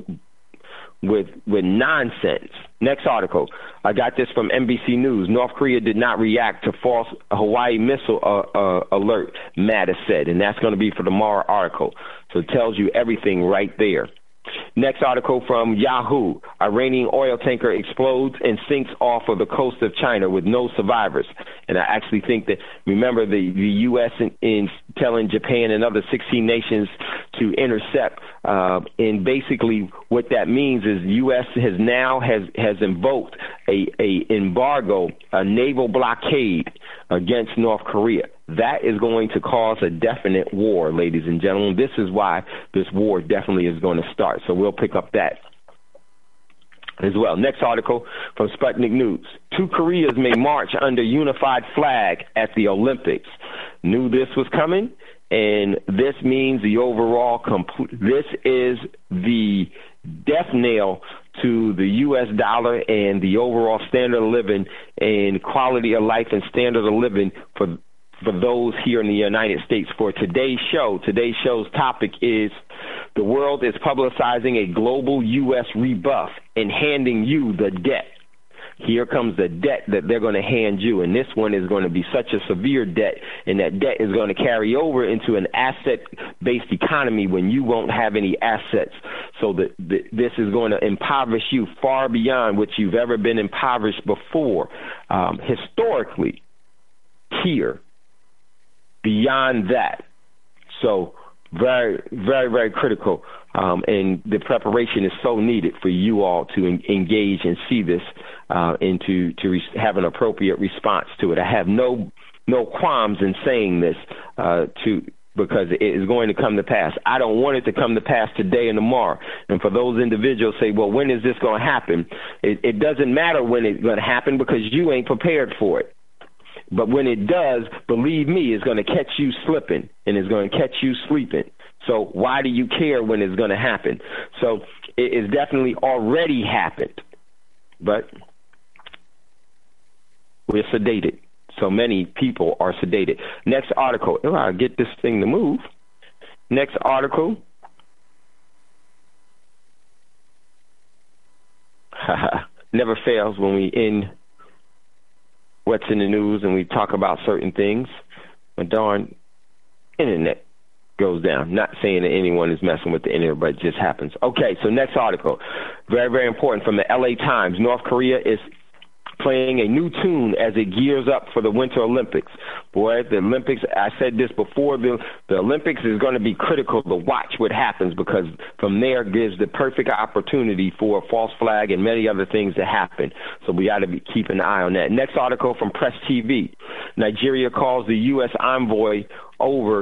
nonsense. Next article. I got this from NBC News. North Korea did not react to false Hawaii missile alert, Mattis said, and that's going to be for tomorrow article. So it tells you everything right there. Next article from Yahoo. Iranian oil tanker explodes and sinks off of the coast of China with no survivors. And I actually think that, remember, the U.S. in telling Japan and other 16 nations to intercept. And basically what that means is the U.S. has invoked a embargo, a naval blockade against North Korea. That is going to cause a definite war, ladies and gentlemen. This is why this war definitely is going to start. So we'll pick up that as well. Next article from Sputnik News. 2 Koreas may march under unified flag at the Olympics. Knew this was coming, and this means the overall this is the death knell to the U.S. dollar and the overall standard of living and quality of life and standard of living for those here in the United States. For today's show's topic is the world is publicizing a global U.S. rebuff and handing you the debt. Here comes the debt that they're going to hand you, and this one is going to be such a severe debt, and that debt is going to carry over into an asset-based economy when you won't have any assets. So this is going to impoverish you far beyond what you've ever been impoverished before. Historically, here, beyond that. So very, very, very critical, and the preparation is so needed for you all to engage and see this and to have an appropriate response to it. I have no qualms in saying this because it is going to come to pass. I don't want it to come to pass today and tomorrow. And for those individuals say, well, when is this going to happen? It doesn't matter when it's going to happen because you ain't prepared for it. But when it does, believe me, it's going to catch you slipping and it's going to catch you sleeping. So why do you care when it's going to happen? So it is definitely already happened. But we're sedated. So many people are sedated. Next article. Oh, I'll get this thing to move. Next article. Never fails when we end what's in the news and we talk about certain things. But darn, internet goes down. Not saying that anyone is messing with the internet, but it just happens. Okay, so next article. Very, very important from the LA Times. North Korea is playing a new tune as it gears up for the Winter Olympics. Boy, the Olympics, I said this before, the Olympics is going to be critical to watch what happens because from there gives the perfect opportunity for a false flag and many other things to happen. So we got to be keeping an eye on that. Next article from Press TV. Nigeria calls the U.S. envoy over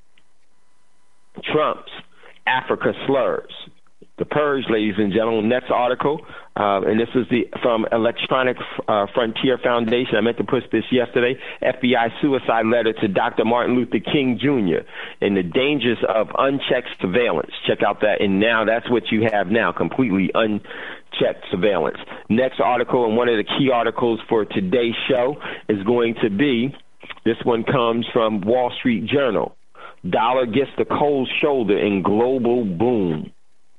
Trump's Africa slurs. The Purge, ladies and gentlemen. Next article, and this is from Electronic Frontier Foundation. I meant to push this yesterday. FBI suicide letter to Dr. Martin Luther King Jr. and the dangers of unchecked surveillance. Check out that. And now that's what you have now, completely unchecked surveillance. Next article, and one of the key articles for today's show is going to be, this one comes from Wall Street Journal. Dollar gets the cold shoulder in global boom.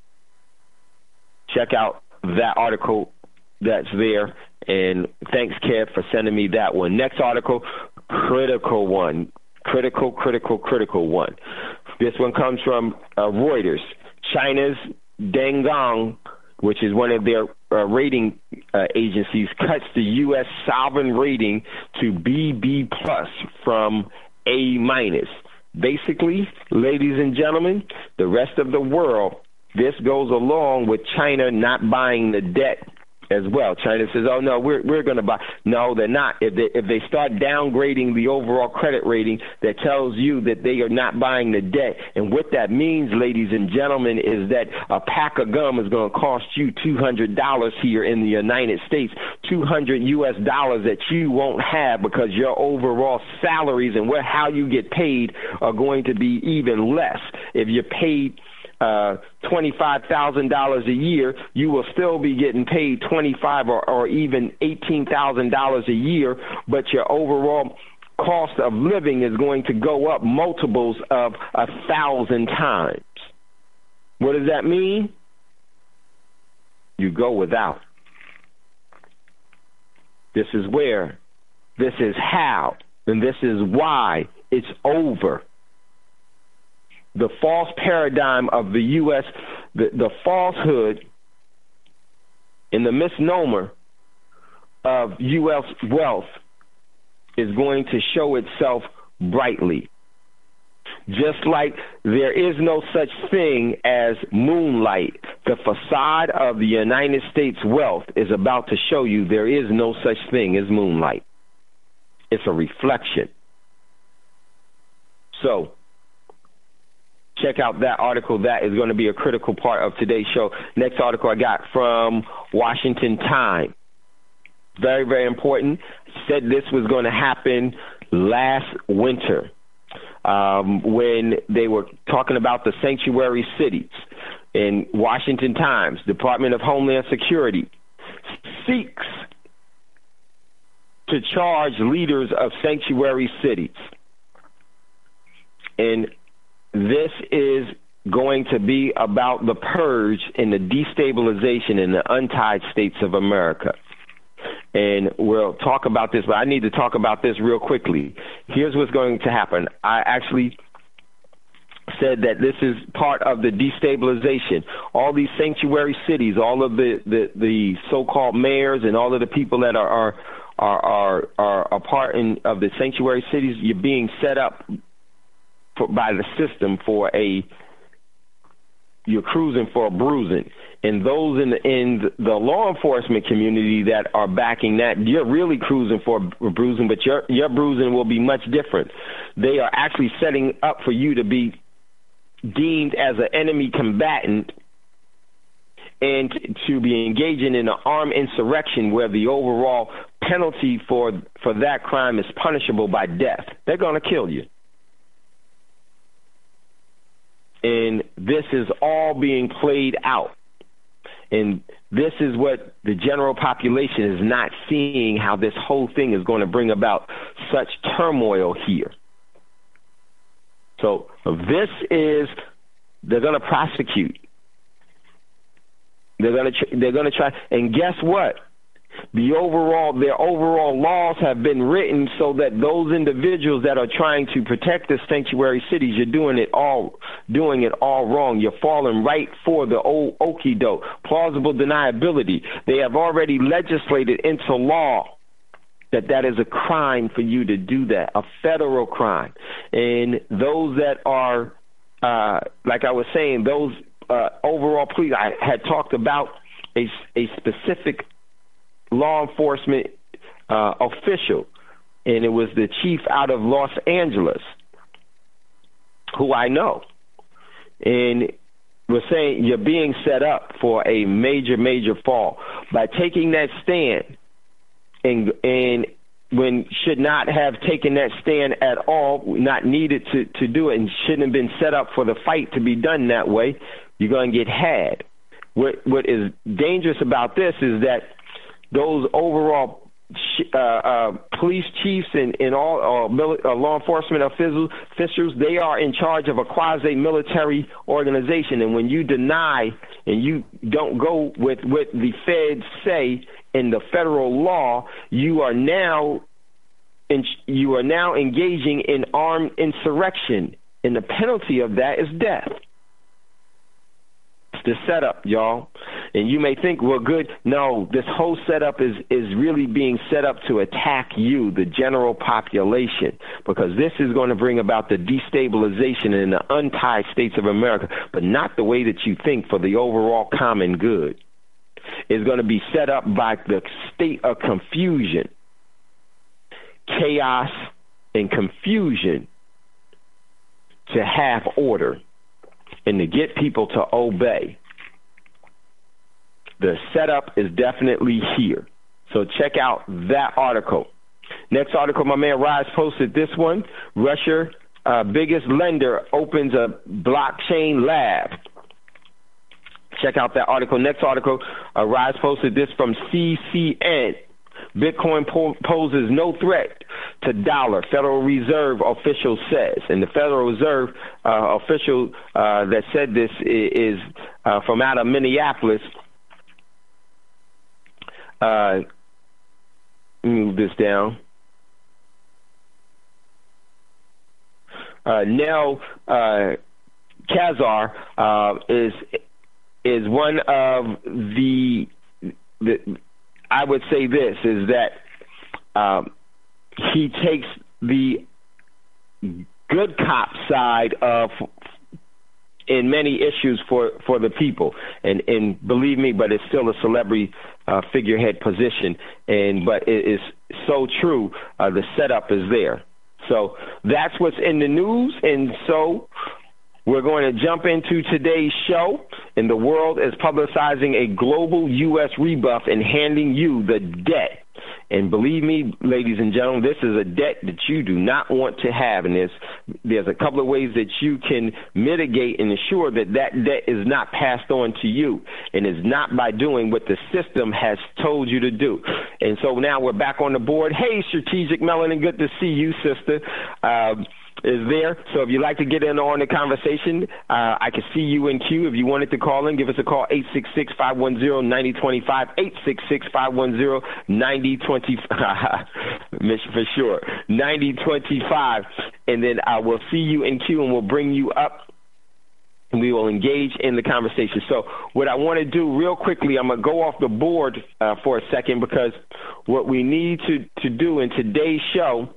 Check out that article that's there, and thanks, Kev, for sending me that one. Next article, critical one. Critical one. This one comes from Reuters. China's Dengong, which is one of their rating agencies, cuts the U.S. sovereign rating to BB+ from A-. Basically, ladies and gentlemen, the rest of the world, this goes along with China not buying the debt as well. China says, oh, no, we're going to buy. No, they're not. If they start downgrading the overall credit rating, that tells you that they are not buying the debt. And what that means, ladies and gentlemen, is that a pack of gum is going to cost you $200 here in the United States $200 US that you won't have because your overall salaries and how you get paid are going to be even less. If you're paid $25,000 a year, you will still be getting paid $25,000 or even $18,000 a year, but your overall cost of living is going to go up multiples of 1,000 times. What does that mean? You go without. This is where, this is how, and this is why it's over. The false paradigm of the U.S., the falsehood and the misnomer of U.S. wealth is going to show itself brightly. Just like there is no such thing as moonlight, the facade of the United States wealth is about to show you there is no such thing as moonlight. It's a reflection. So, check out that article. That is going to be a critical part of today's show. Next article I got from Washington Times. Very, very important. Said this was going to happen last winter when they were talking about the sanctuary cities. In Washington Times, Department of Homeland Security seeks to charge leaders of sanctuary cities. And this is going to be about the purge and the destabilization in the untied states of America. And we'll talk about this, but I need to talk about this real quickly. Here's what's going to happen. I actually said that this is part of the destabilization. All these sanctuary cities, all of the so-called mayors and all of the people that are a part of the sanctuary cities, you're being set up by the system for you're cruising for a bruising. And those in the law enforcement community that are backing that, you're really cruising for a bruising, but your bruising will be much different. They are actually setting up for you to be deemed as an enemy combatant and to be engaging in an armed insurrection where the overall penalty for that crime is punishable by death. They're going to kill you. And this is all being played out. And this is what the general population is not seeing, how this whole thing is going to bring about such turmoil here. So they're going to prosecute. They're going to try. And guess what? Their overall laws have been written so that those individuals that are trying to protect the sanctuary cities, you're doing it all wrong. You're falling right for the old okie doke, plausible deniability. They have already legislated into law that is a crime for you to do that, a federal crime. And those that are, like I was saying, those overall police, I had talked about a specific law enforcement official, and it was the chief out of Los Angeles, who I know, and was saying you're being set up for a major, major fall by taking that stand, and when should not have taken that stand at all, not needed to do it, and shouldn't have been set up for the fight to be done that way. You're going to get had. What is dangerous about this is that those overall police chiefs and all law enforcement officials, they are in charge of a quasi-military organization. And when you deny and you don't go with what the feds say in the federal law, you are now engaging in armed insurrection, and the penalty of that is death. The setup, y'all. And you may think we're good. No, this whole setup is really being set up to attack you, the general population, because this is going to bring about the destabilization in the untied states of America, but not the way that you think, for the overall common good. It's going to be set up by the state of confusion, chaos, and confusion to have order and to get people to obey. The setup is definitely here. So check out that article. Next article, my man Rise posted this one. Russia, biggest lender, opens a blockchain lab. Check out that article. Next article, Rise posted this from CCN. Bitcoin poses no threat to dollar, Federal Reserve official says. And the Federal Reserve official that said this is from out of Minneapolis. Move this down. Nel Kazar is one of the I would say this is that he takes the good cop side of in many issues for the people, and believe me, but it's still a celebrity figurehead position, but it is so true. The setup is there. So that's what's in the news, and so we're going to jump into today's show, and the world is publicizing a global U.S. rebuff and handing you the debt. And believe me, ladies and gentlemen, this is a debt that you do not want to have, and there's a couple of ways that you can mitigate and ensure that that debt is not passed on to you, and is not by doing what the system has told you to do. And so now we're back on the board. Hey, Strategic Melanin, good to see you, sister. Is there. So if you'd like to get in on the conversation, I can see you in queue. If you wanted to call in, give us a call, 866-510-9025, 866-510-9025, for sure, 9025. And then I will see you in queue, and we'll bring you up, and we will engage in the conversation. So what I want to do real quickly, I'm going to go off the board for a second, because what we need to do in today's show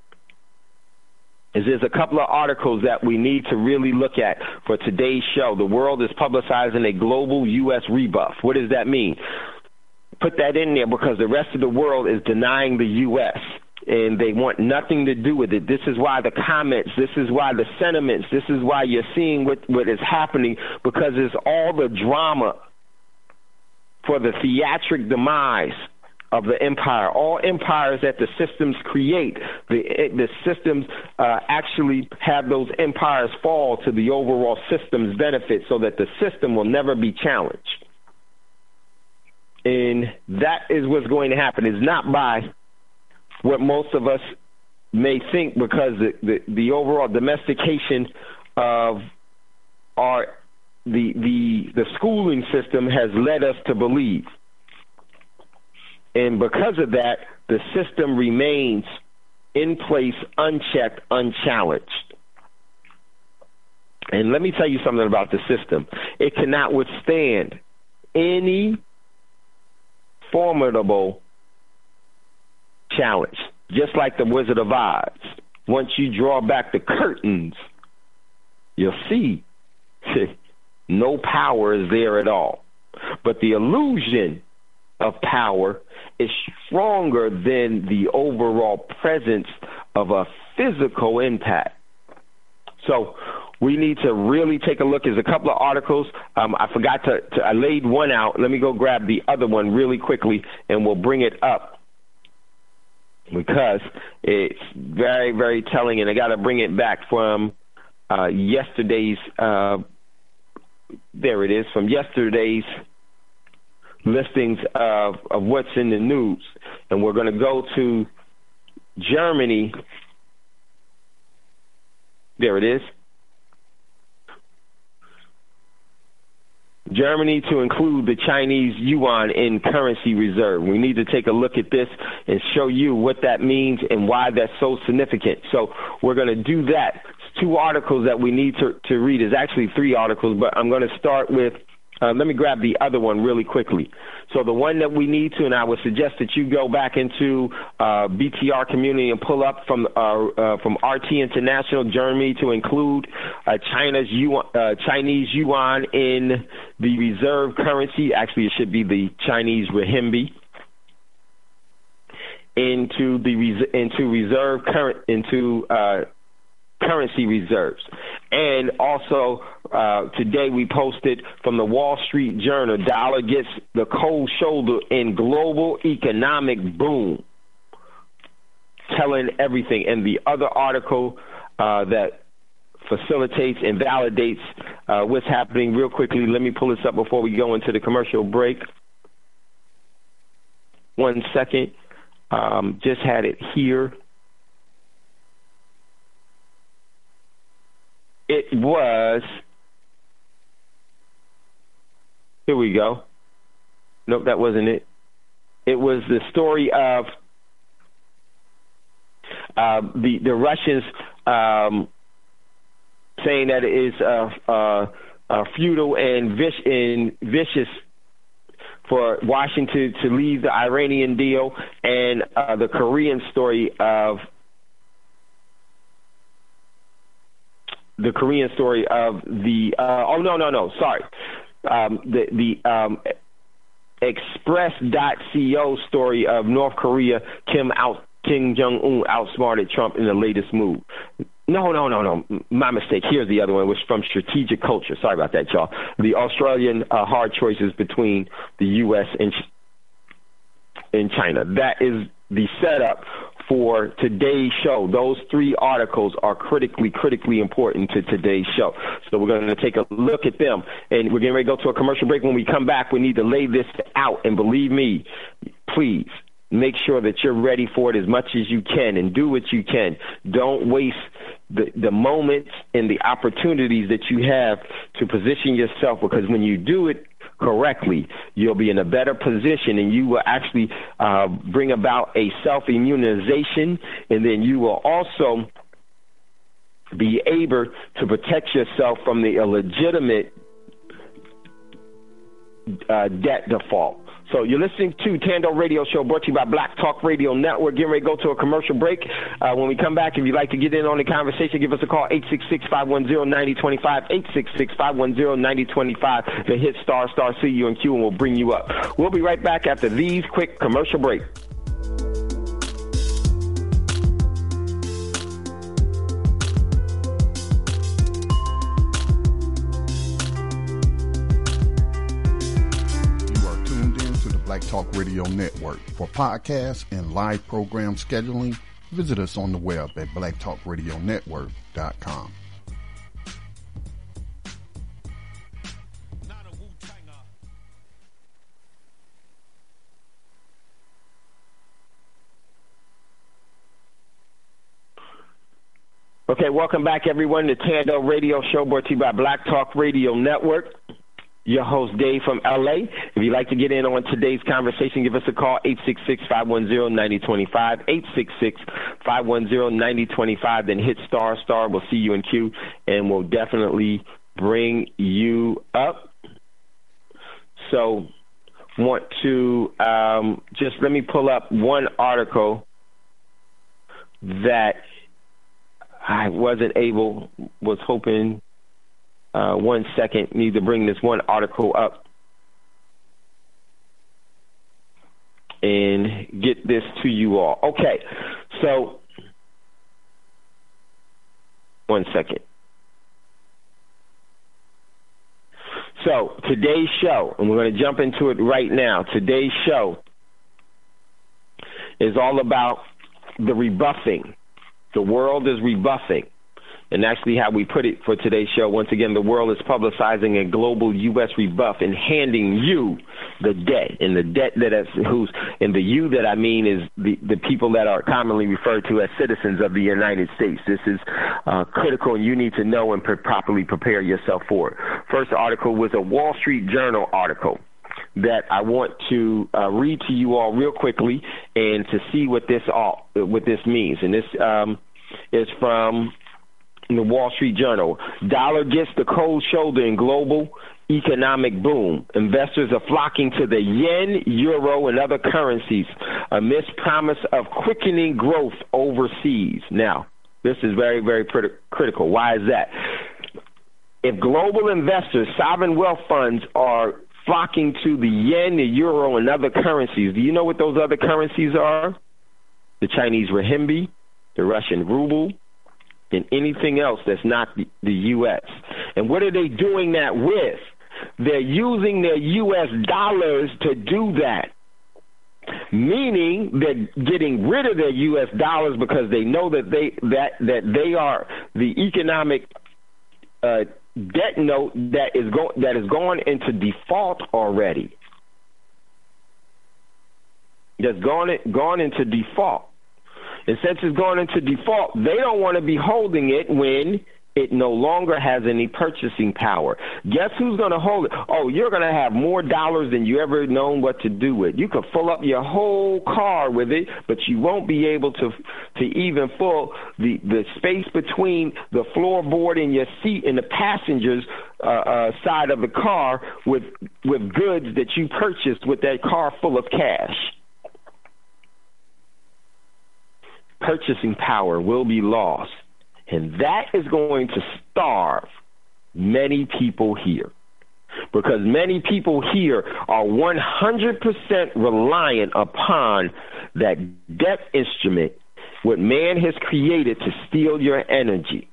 is there's a couple of articles that we need to really look at for today's show. The world is publicizing a global U.S. rebuff. What does that mean? Put that in there, because the rest of the world is denying the U.S., and they want nothing to do with it. This is why the comments, this is why the sentiments, this is why you're seeing what is happening, because it's all the drama for the theatric demise of the empire. All empires that the systems create, the systems actually have those empires fall to the overall system's benefit, so that the system will never be challenged. And that is what's going to happen. It's not by what most of us may think, because the overall domestication of the schooling system has led us to believe. And because of that, the system remains in place, unchecked, unchallenged. And let me tell you something about the system. It cannot withstand any formidable challenge, just like the Wizard of Oz. Once you draw back the curtains, you'll see no power is there at all. But the illusion of power is stronger than the overall presence of a physical impact. So we need to really take a look. There's a couple of articles. I forgot I laid one out. Let me go grab the other one really quickly, and we'll bring it up, because it's very, very telling. And I got to bring it back from yesterday's, there it is, from yesterday's listings of what's in the news. And we're going to go to Germany. There it is. Germany to include the Chinese yuan in currency reserve. We need to take a look at this and show you what that means and why that's so significant. So we're going to do that. It's two articles that we need to read. There's actually three articles, but I'm going to start with let me grab the other one really quickly. So the one that we need to, and I would suggest that you go back into BTR community and pull up from RT International, Germany to include Chinese yuan in the reserve currency. Actually, it should be the Chinese renminbi into currency reserves. And also, today we posted from the Wall Street Journal, dollar gets the cold shoulder in global economic boom, telling everything. And the other article that facilitates and validates what's happening, real quickly, let me pull this up before we go into the commercial break. 1 second. Just had it here. It was, here we go. Nope, that wasn't it. It was the story of the Russians saying that it is futile and vicious for Washington to leave the Iranian deal, and the Korean story of the Express.co story of North Korea, Kim Jong-un outsmarted Trump in the latest move. No. My mistake. Here's the other one. It was from Strategic Culture. Sorry about that, y'all. The Australian hard choices between the U.S. and China. That is the setup for today's show. Those three articles are critically important to today's show. So we're going to take a look at them, and we're getting ready to go to a commercial break. When we come back, we need to lay this out, and believe me, please make sure that you're ready for it as much as you can and do what you can. Don't waste the moments and the opportunities that you have to position yourself, because when you do it correctly, you'll be in a better position, and you will actually bring about a self-immunization, and then you will also be able to protect yourself from the illegitimate debt default. So you're listening to Tando Radio Show, brought to you by Black Talk Radio Network. Getting ready to go to a commercial break. When we come back, if you'd like to get in on the conversation, give us a call, 866-510-9025, 866-510-9025. Then hit star CUNQ, and we'll bring you up. We'll be right back after these quick commercial breaks. Black Talk Radio Network. For podcasts and live program scheduling, visit us on the web at blacktalkradionetwork.com. Okay, welcome back, everyone, to Tando Radio Show, brought to you by Black Talk Radio Network. Your host, Dave from L.A. If you'd like to get in on today's conversation, give us a call, 866-510-9025, 866-510-9025. Then hit star. We'll see you in queue, and we'll definitely bring you up. So want to just let me pull up one article that I was hoping. 1 second, need to bring this one article up and get this to you all. Okay, so 1 second. So today's show, and we're going to jump into it right now. Today's show is all about the rebuffing. The world is rebuffing. And actually how we put it for today's show, once again, the world is publicizing a global U.S. rebuff and handing you the debt. And the debt and the you that I mean is the people that are commonly referred to as citizens of the United States. This is critical, and you need to know and properly prepare yourself for it. First article was a Wall Street Journal article that I want to read to you all real quickly and to see what this means. And this is from the Wall Street Journal. Dollar gets the cold shoulder in global economic boom. Investors are flocking to the yen, euro, and other currencies amidst promise of quickening growth overseas. Now, this is very, very critical. Why is that? If global investors, sovereign wealth funds, are flocking to the yen, the euro, and other currencies, do you know what those other currencies are? The Chinese renminbi, the Russian ruble, in anything else that's not the U.S. And what are they doing that with? They're using their U.S. dollars to do that, meaning they're getting rid of their U.S. dollars because they know that they are the economic debt note that is gone into default already. That's gone into default. And since it's gone into default, they don't want to be holding it when it no longer has any purchasing power. Guess who's going to hold it? Oh, you're going to have more dollars than you ever known what to do with. You could fill up your whole car with it, but you won't be able to even fill the space between the floorboard and your seat and the passenger's side of the car with goods that you purchased with that car full of cash. Purchasing power will be lost. And that is going to starve many people here, because many people here are 100% reliant upon that debt instrument, what man has created to steal your energy.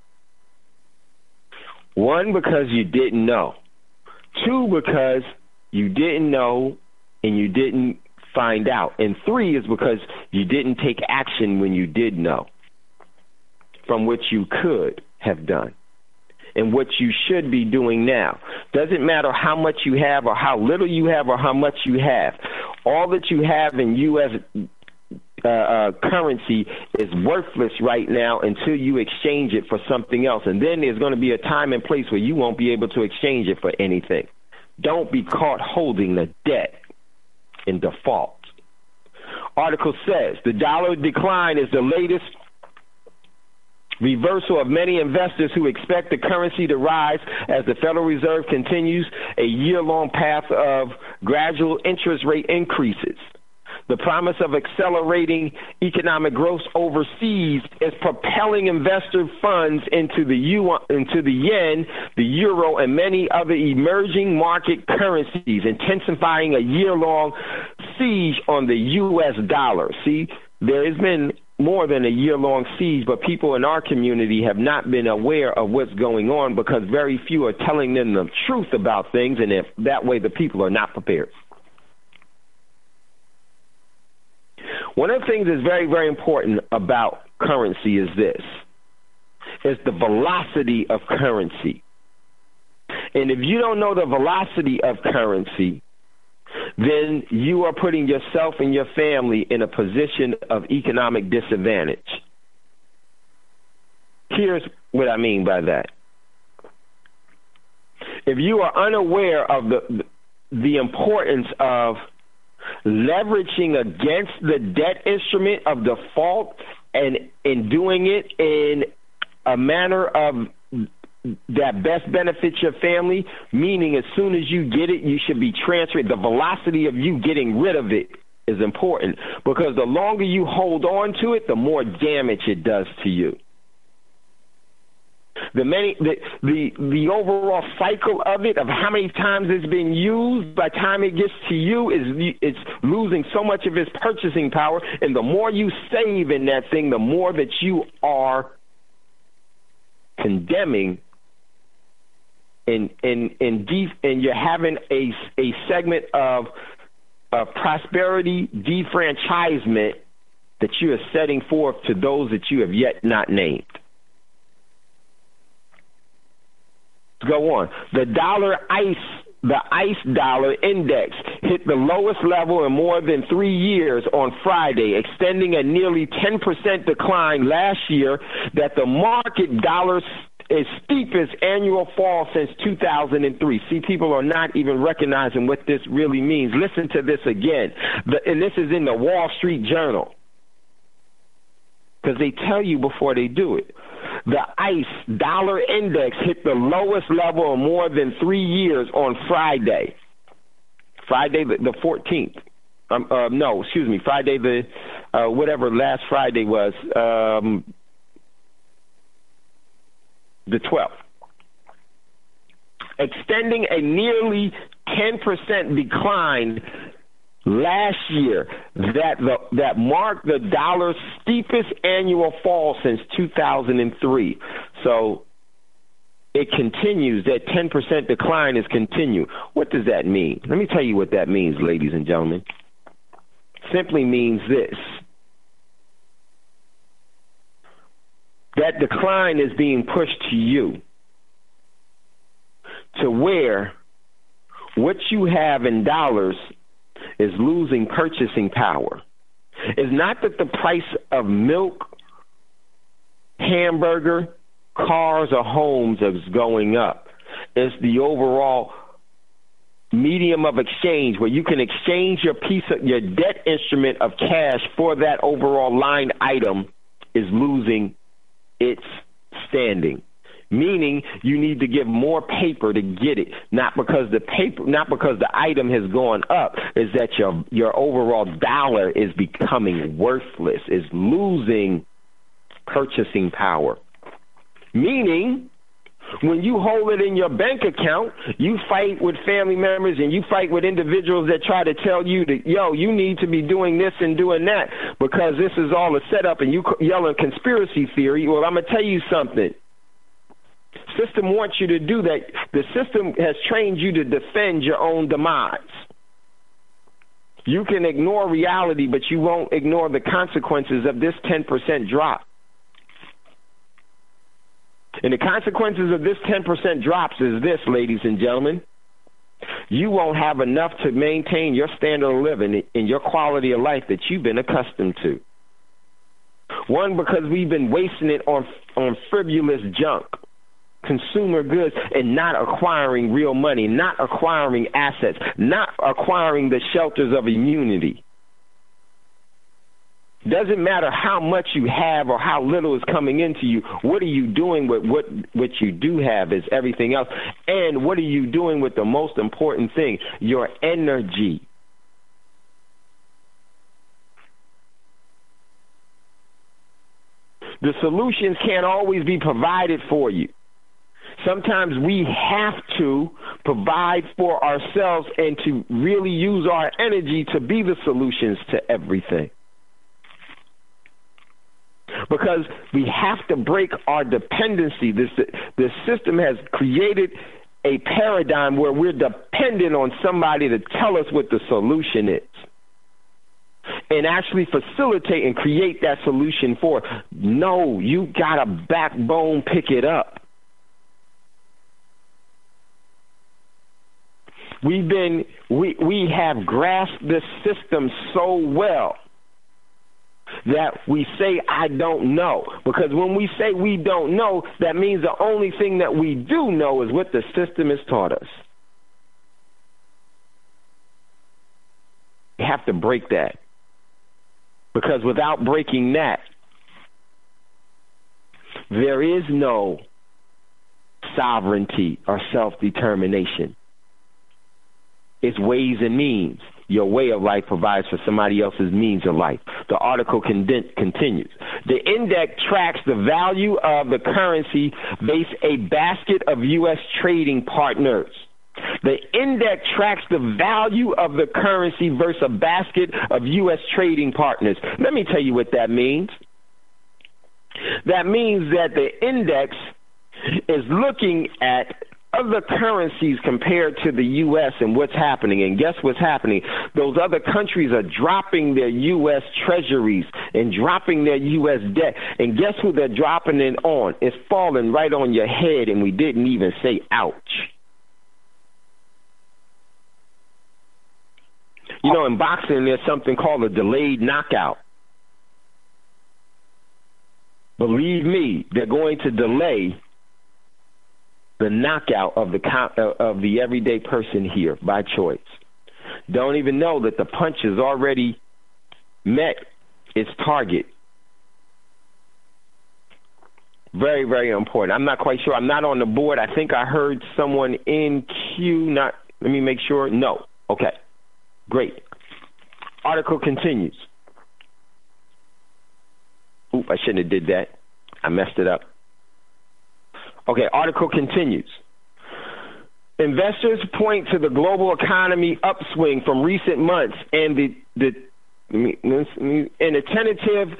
One, because you didn't know. Two, because you didn't know and you didn't find out. And three is because you didn't take action when you did know, from which you could have done and what you should be doing now. Doesn't matter how much you have or how little you have or how much you have. All that you have in U.S. Currency is worthless right now until you exchange it for something else. And then there's going to be a time and place where you won't be able to exchange it for anything. Don't be caught holding the debt in default. Article says the dollar decline is the latest reversal of many investors who expect the currency to rise as the Federal Reserve continues a year-long path of gradual interest rate increases. The promise of accelerating economic growth overseas is propelling investor funds into the yen, the euro, and many other emerging market currencies, intensifying a year-long siege on the U.S. dollar. See, there has been more than a year-long siege, but people in our community have not been aware of what's going on because very few are telling them the truth about things, and that way the people are not prepared. One of the things that's very, very important about currency is this. It's the velocity of currency. And if you don't know the velocity of currency, then you are putting yourself and your family in a position of economic disadvantage. Here's what I mean by that. If you are unaware of the importance of leveraging against the debt instrument of default and in doing it in a manner of that best benefits your family, meaning as soon as you get it, you should be transferred. The velocity of you getting rid of it is important because the longer you hold on to it, the more damage it does to you. The overall cycle of it, of how many times it's been used, by the time it gets to you, it's losing so much of its purchasing power. And the more you save in that thing, the more that you are condemning, and you're having a segment of prosperity defranchisement that you are setting forth to those that you have yet not named. Go on. The ICE dollar index hit the lowest level in more than 3 years on Friday, extending a nearly 10% decline last year that the market dollar's steepest annual fall since 2003. See, people are not even recognizing what this really means. Listen to this again. And this is in the Wall Street Journal, because they tell you before they do it. The ICE dollar index hit the lowest level in more than 3 years on Friday. Friday the 14th. Friday the whatever last Friday was, the 12th. Extending a nearly 10% decline last year that marked the dollar's steepest annual fall since 2003. So it continues. That 10% decline is continuing. What does that mean? Let me tell you what that means, ladies and gentlemen. Simply means this. That decline is being pushed to you, to where what you have in dollars is losing purchasing power. It's not that the price of milk, hamburger, cars, or homes is going up. It's the overall medium of exchange where you can exchange your debt instrument of cash for that overall line item is losing its standing. Meaning you need to give more paper to get it, not because the item has gone up, is that your overall dollar is becoming worthless, is losing purchasing power. Meaning, when you hold it in your bank account, you fight with family members and you fight with individuals that try to tell you that, you need to be doing this and doing that because this is all a setup, and you yelling conspiracy theory. Well, I'm going to tell you something. System wants you to do that. The system has trained you to defend your own demise. You can ignore reality, but you won't ignore the consequences of this 10% drop. And the consequences of this 10% drops is this, ladies and gentlemen. You won't have enough to maintain your standard of living and your quality of life that you've been accustomed to. One, because we've been wasting it on frivolous junk, consumer goods, and not acquiring real money, not acquiring assets, not acquiring the shelters of immunity. Doesn't matter how much you have or how little is coming into you. What are you doing with what you do have is everything else. And what are you doing with the most important thing, your energy? The solutions can't always be provided for you. Sometimes we have to provide for ourselves and to really use our energy to be the solutions to everything. Because we have to break our dependency. The system has created a paradigm where we're dependent on somebody to tell us what the solution is and actually facilitate and create that solution for. No, you got a backbone, pick it up. We have grasped this system so well that we say, I don't know. Because when we say we don't know, that means the only thing that we do know is what the system has taught us. You have to break that. Because without breaking that, there is no sovereignty or self-determination. It's ways and means. Your way of life provides for somebody else's means of life. The article continues. The index tracks the value of the currency based a basket of U.S. trading partners. The index tracks the value of the currency versus a basket of U.S. trading partners. Let me tell you what that means. That means that the index is looking at other currencies compared to the U.S. and what's happening. And guess what's happening? Those other countries are dropping their U.S. treasuries and dropping their U.S. debt. And guess who they're dropping it on? It's falling right on your head, and we didn't even say ouch. You know, in boxing, there's something called a delayed knockout. Believe me, they're going to delay the knockout of the everyday person here by choice. Don't even know that the punch has already met its target. Very, very important. I'm not quite sure. I'm not on the board. I think I heard someone in queue. Let me make sure. No. Okay. Great. Article continues. Oop, I shouldn't have did that. I messed it up. Okay, article continues. Investors point to the global economy upswing from recent months and the tentative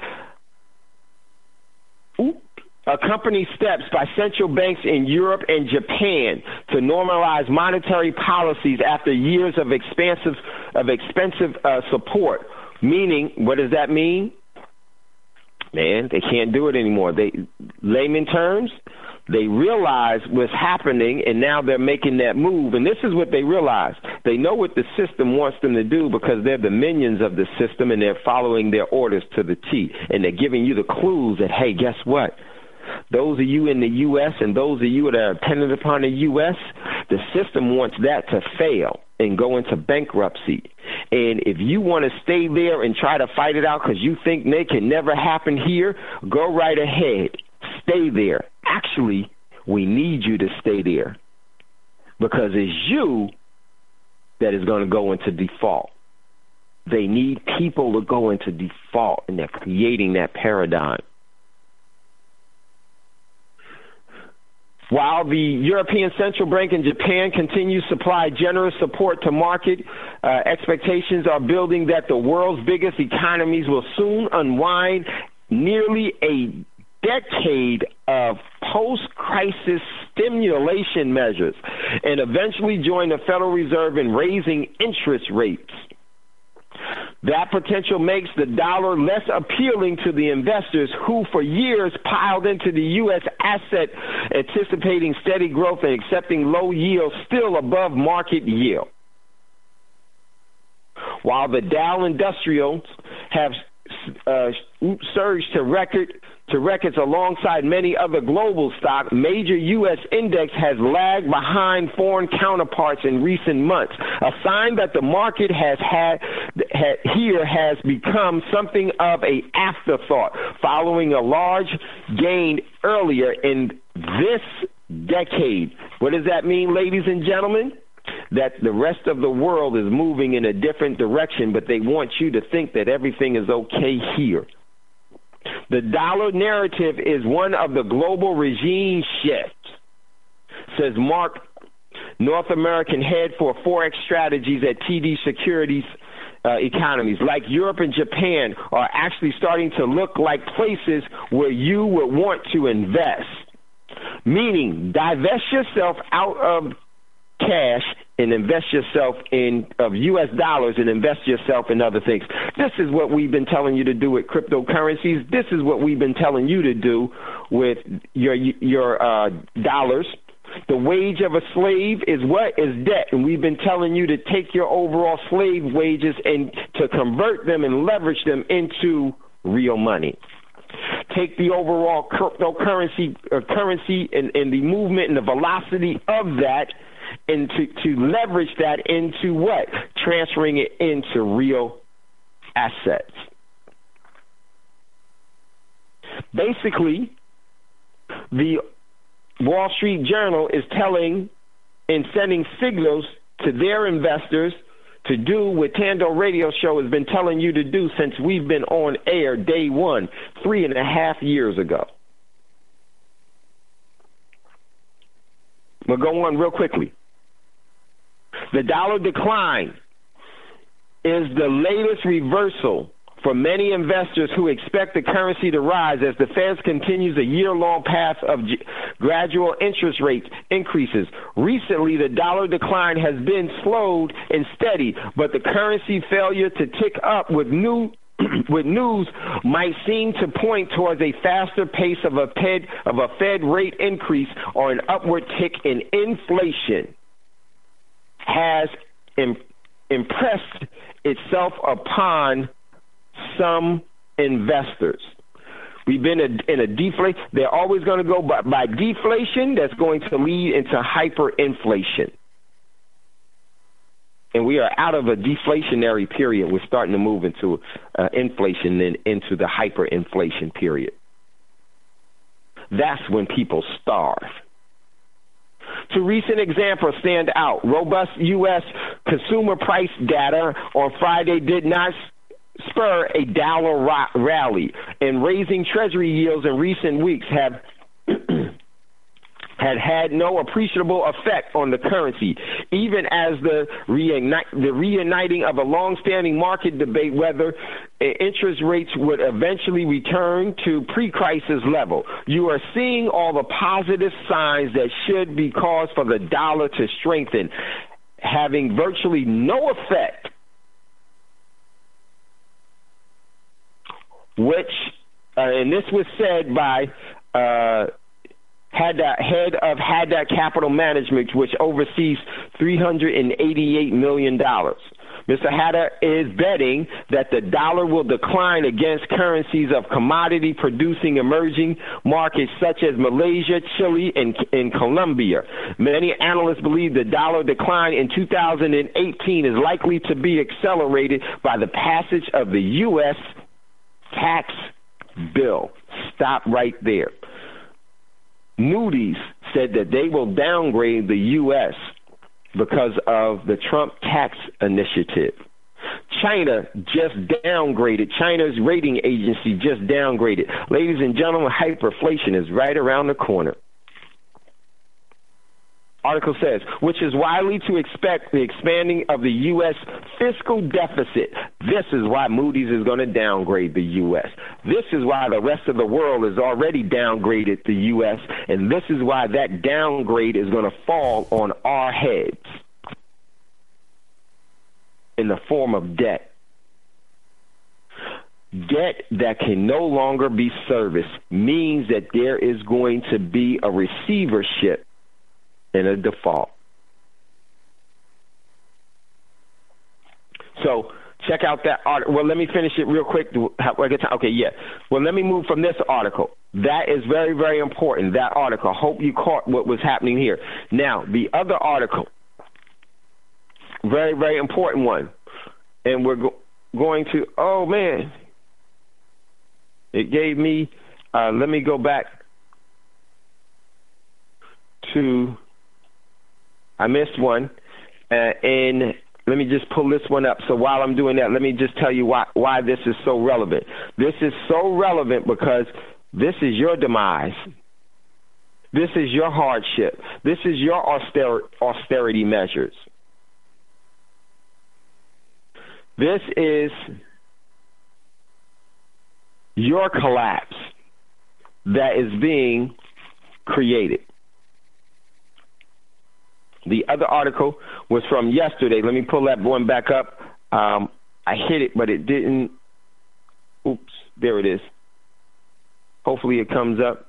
accompanying steps by central banks in Europe and Japan to normalize monetary policies after years of expensive support. Meaning, what does that mean? Man, they can't do it anymore. Layman terms, they realize what's happening, and now they're making that move. And this is what they realize. They know what the system wants them to do because they're the minions of the system, and they're following their orders to the T. And they're giving you the clues that, hey, guess what? Those of you in the U.S. and those of you that are dependent upon the U.S., the system wants that to fail and go into bankruptcy. And if you want to stay there and try to fight it out because you think it can never happen here, go right ahead. Stay there. Actually, we need you to stay there because it's you that is going to go into default. They need people to go into default, and they're creating that paradigm. While the European Central Bank and Japan continue to supply generous support to market, expectations are building that the world's biggest economies will soon unwind nearly a decade of post-crisis stimulation measures and eventually join the Federal Reserve in raising interest rates. That potential makes the dollar less appealing to the investors who for years piled into the U.S. asset, anticipating steady growth and accepting low yields still above market yield. While the Dow Industrials have surged to records alongside many other global stocks, major U.S. index has lagged behind foreign counterparts in recent months, a sign that the market has become something of a afterthought following a large gain earlier in this decade. What does that mean, ladies and gentlemen? That the rest of the world is moving in a different direction, but they want you to think that everything is okay here. The dollar narrative is one of the global regime shifts, says Mark, North American head for Forex strategies at TD Securities Economies. Like Europe and Japan are actually starting to look like places where you would want to invest, meaning divest yourself out of cash and invest yourself in U.S. dollars and invest yourself in other things. This is what we've been telling you to do with cryptocurrencies. This is what we've been telling you to do with your dollars. The wage of a slave is what? Is debt. And we've been telling you to take your overall slave wages and to convert them and leverage them into real money. Take the overall cryptocurrency currency and the movement and the velocity of that and to leverage that into what? Transferring it into real assets. Basically, the Wall Street Journal is telling and sending signals to their investors to do what Tando Radio Show has been telling you to do since we've been on air day one, 3.5 years ago. We'll go on real quickly. The dollar decline is the latest reversal for many investors who expect the currency to rise as the Fed continues a year-long path of gradual interest rate increases. Recently, the dollar decline has been slowed and steady, but the currency failure to tick up with news might seem to point towards a faster pace of a Fed rate increase or an upward tick in inflation has impressed itself upon some investors. We've been in a deflation. They're always going to go by deflation. That's going to lead into hyperinflation. And we are out of a deflationary period. We're starting to move into inflation and into the hyperinflation period. That's when people starve. Two recent examples stand out. Robust U.S. consumer price data on Friday did not spur a dollar rally, and raising Treasury yields in recent weeks have had no appreciable effect on the currency, even as the reuniting of a long-standing market debate whether interest rates would eventually return to pre-crisis level. You are seeing all the positive signs that should be cause for the dollar to strengthen, having virtually no effect, which, and this was said by head of Haddock Capital Management, which oversees $388 million. Mr. Haddock is betting that the dollar will decline against currencies of commodity-producing emerging markets such as Malaysia, Chile, and Colombia. Many analysts believe the dollar decline in 2018 is likely to be accelerated by the passage of the U.S. tax bill. Stop right there. Moody's said that they will downgrade the U.S. because of the Trump tax initiative. China just downgraded. China's rating agency just downgraded. Ladies and gentlemen, hyperinflation is right around the corner. Article says, which is widely to expect the expanding of the U.S. fiscal deficit. This is why Moody's is going to downgrade the U.S. This is why the rest of the world has already downgraded the U.S., and this is why that downgrade is going to fall on our heads in the form of debt. Debt that can no longer be serviced means that there is going to be a receivership in a default. So check out that article. Well, let me finish it real quick. Okay, yeah. Well, let me move from this article. That is very, very important, that article. I hope you caught what was happening here. Now, the other article, very, very important one. And we're going to, oh, man. It gave me, let me go back to, I missed one, and let me just pull this one up. So while I'm doing that, let me just tell you why this is so relevant. This is so relevant because this is your demise. This is your hardship. This is your austerity measures. This is your collapse that is being created. The other article was from yesterday. Let me pull that one back up. I hit it, but it didn't. Oops, there it is. Hopefully it comes up.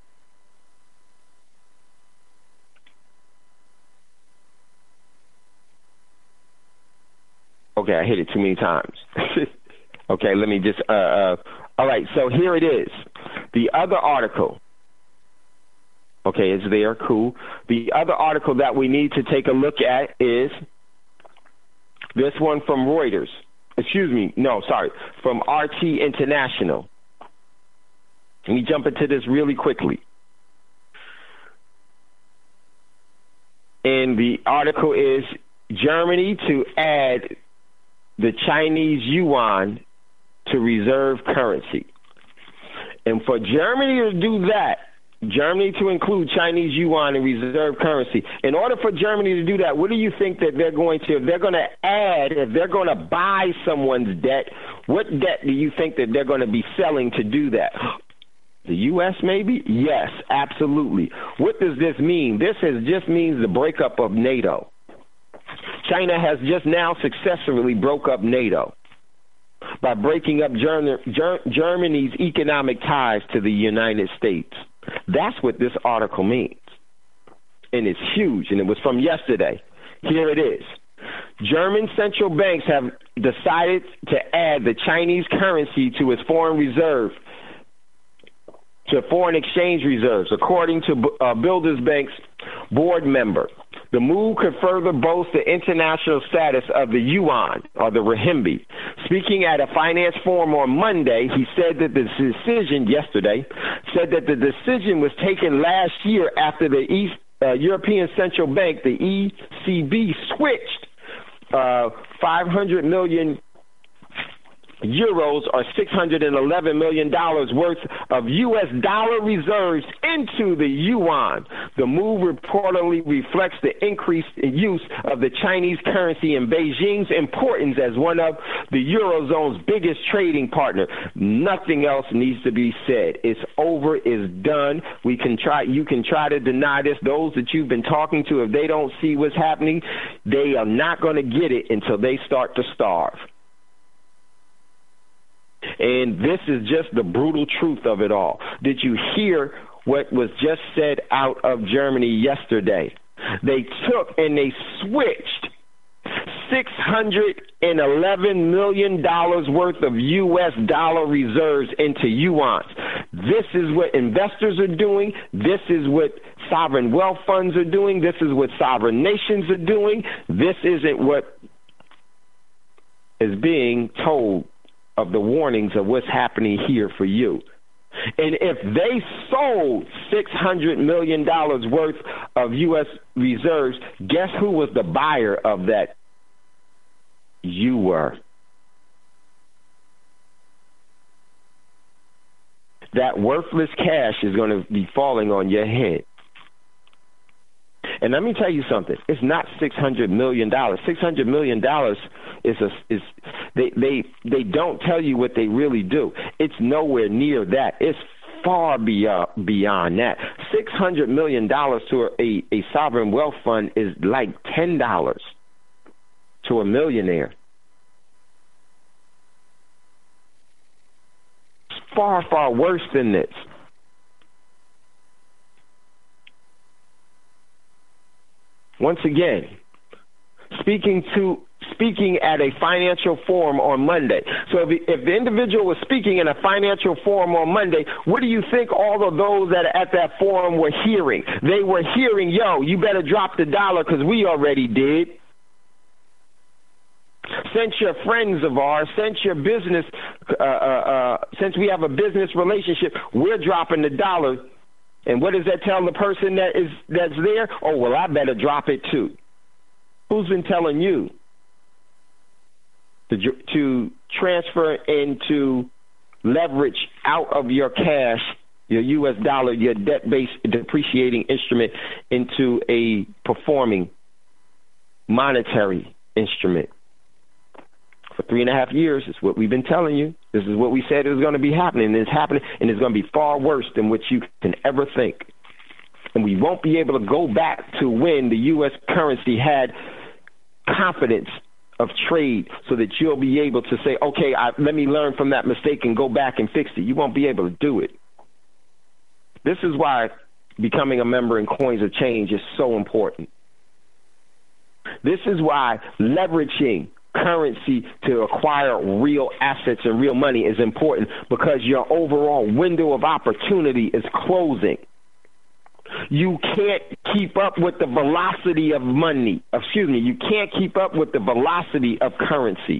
Okay, I hit it too many times. Okay, let me just, all right, so here it is. The other article. Okay, it's there, cool. The other article that we need to take a look at is this one from Reuters. From RT International. Let me jump into this really quickly. And the article is Germany to add the Chinese yuan to reserve currency. And for Germany to do that, Germany to include Chinese yuan in reserve currency. In order for Germany to do that, what do you think that they're going to, if they're going to add, if they're going to buy someone's debt, what debt do you think that they're going to be selling to do that? The U.S. maybe? Yes, absolutely. What does this mean? This just means the breakup of NATO. China has just now successfully broke up NATO by breaking up Germany's economic ties to the United States. That's what this article means. And it's huge, and it was from yesterday. Here it is. German central banks have decided to add the Chinese currency to its foreign exchange reserves, according to Bundesbank's board member. The move could further boost the international status of the yuan, or the renminbi. Speaking at a finance forum on Monday, he said that the decision was taken last year after the European Central Bank, the ECB, switched 500 million euros or $611 million worth of U.S. dollar reserves into the yuan. The move reportedly reflects the increased use of the Chinese currency and Beijing's importance as one of the Eurozone's biggest trading partner. Nothing else needs to be said. It's over. It's done. You can try to deny this. Those that you've been talking to, if they don't see what's happening, they are not going to get it until they start to starve. And this is just the brutal truth of it all. Did you hear what was just said out of Germany yesterday? They took and they switched $611 million worth of U.S. dollar reserves into yuans. This is what investors are doing. This is what sovereign wealth funds are doing. This is what sovereign nations are doing. This isn't what is being told of the warnings of what's happening here for you. And if they sold $600 million worth of U.S. reserves, guess who was the buyer of that? You were. That worthless cash is going to be falling on your head. And let me tell you something. It's not $600 million. $600 million they don't tell you what they really do. It's nowhere near that. It's far beyond that. $600 million to a sovereign wealth fund is like $10 to a millionaire. It's far, far worse than this. Once again, speaking at a financial forum on Monday. So if the individual was speaking in a financial forum on Monday, what do you think all of those that at that forum were hearing? They were hearing, yo, you better drop the dollar because we already did. Since you're friends of ours, since your business, since we have a business relationship, we're dropping the dollar. And what does that tell the person that's there? Oh, well, I better drop it too. Who's been telling you to transfer into leverage out of your cash, your U.S. dollar, your debt-based depreciating instrument into a performing monetary instrument? For 3.5 years, it's what we've been telling you. This is what we said is going to be happening, and it's happening, and it's going to be far worse than what you can ever think. And we won't be able to go back to when the U.S. currency had confidence of trade so that you'll be able to say, okay, let me learn from that mistake and go back and fix it. You won't be able to do it. This is why becoming a member in Coins of Change is so important. This is why leveraging currency to acquire real assets and real money is important, because your overall window of opportunity is closing. You can't keep up with the velocity of money. You can't keep up with the velocity of currency.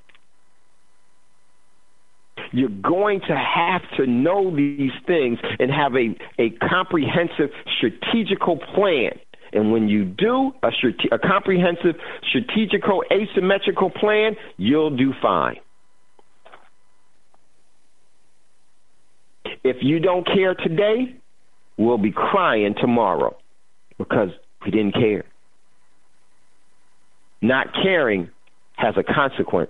You're going to have to know these things and have a comprehensive strategical plan. And when you do a comprehensive, strategical, asymmetrical plan, you'll do fine. If you don't care today, we'll be crying tomorrow because we didn't care. Not caring has a consequence.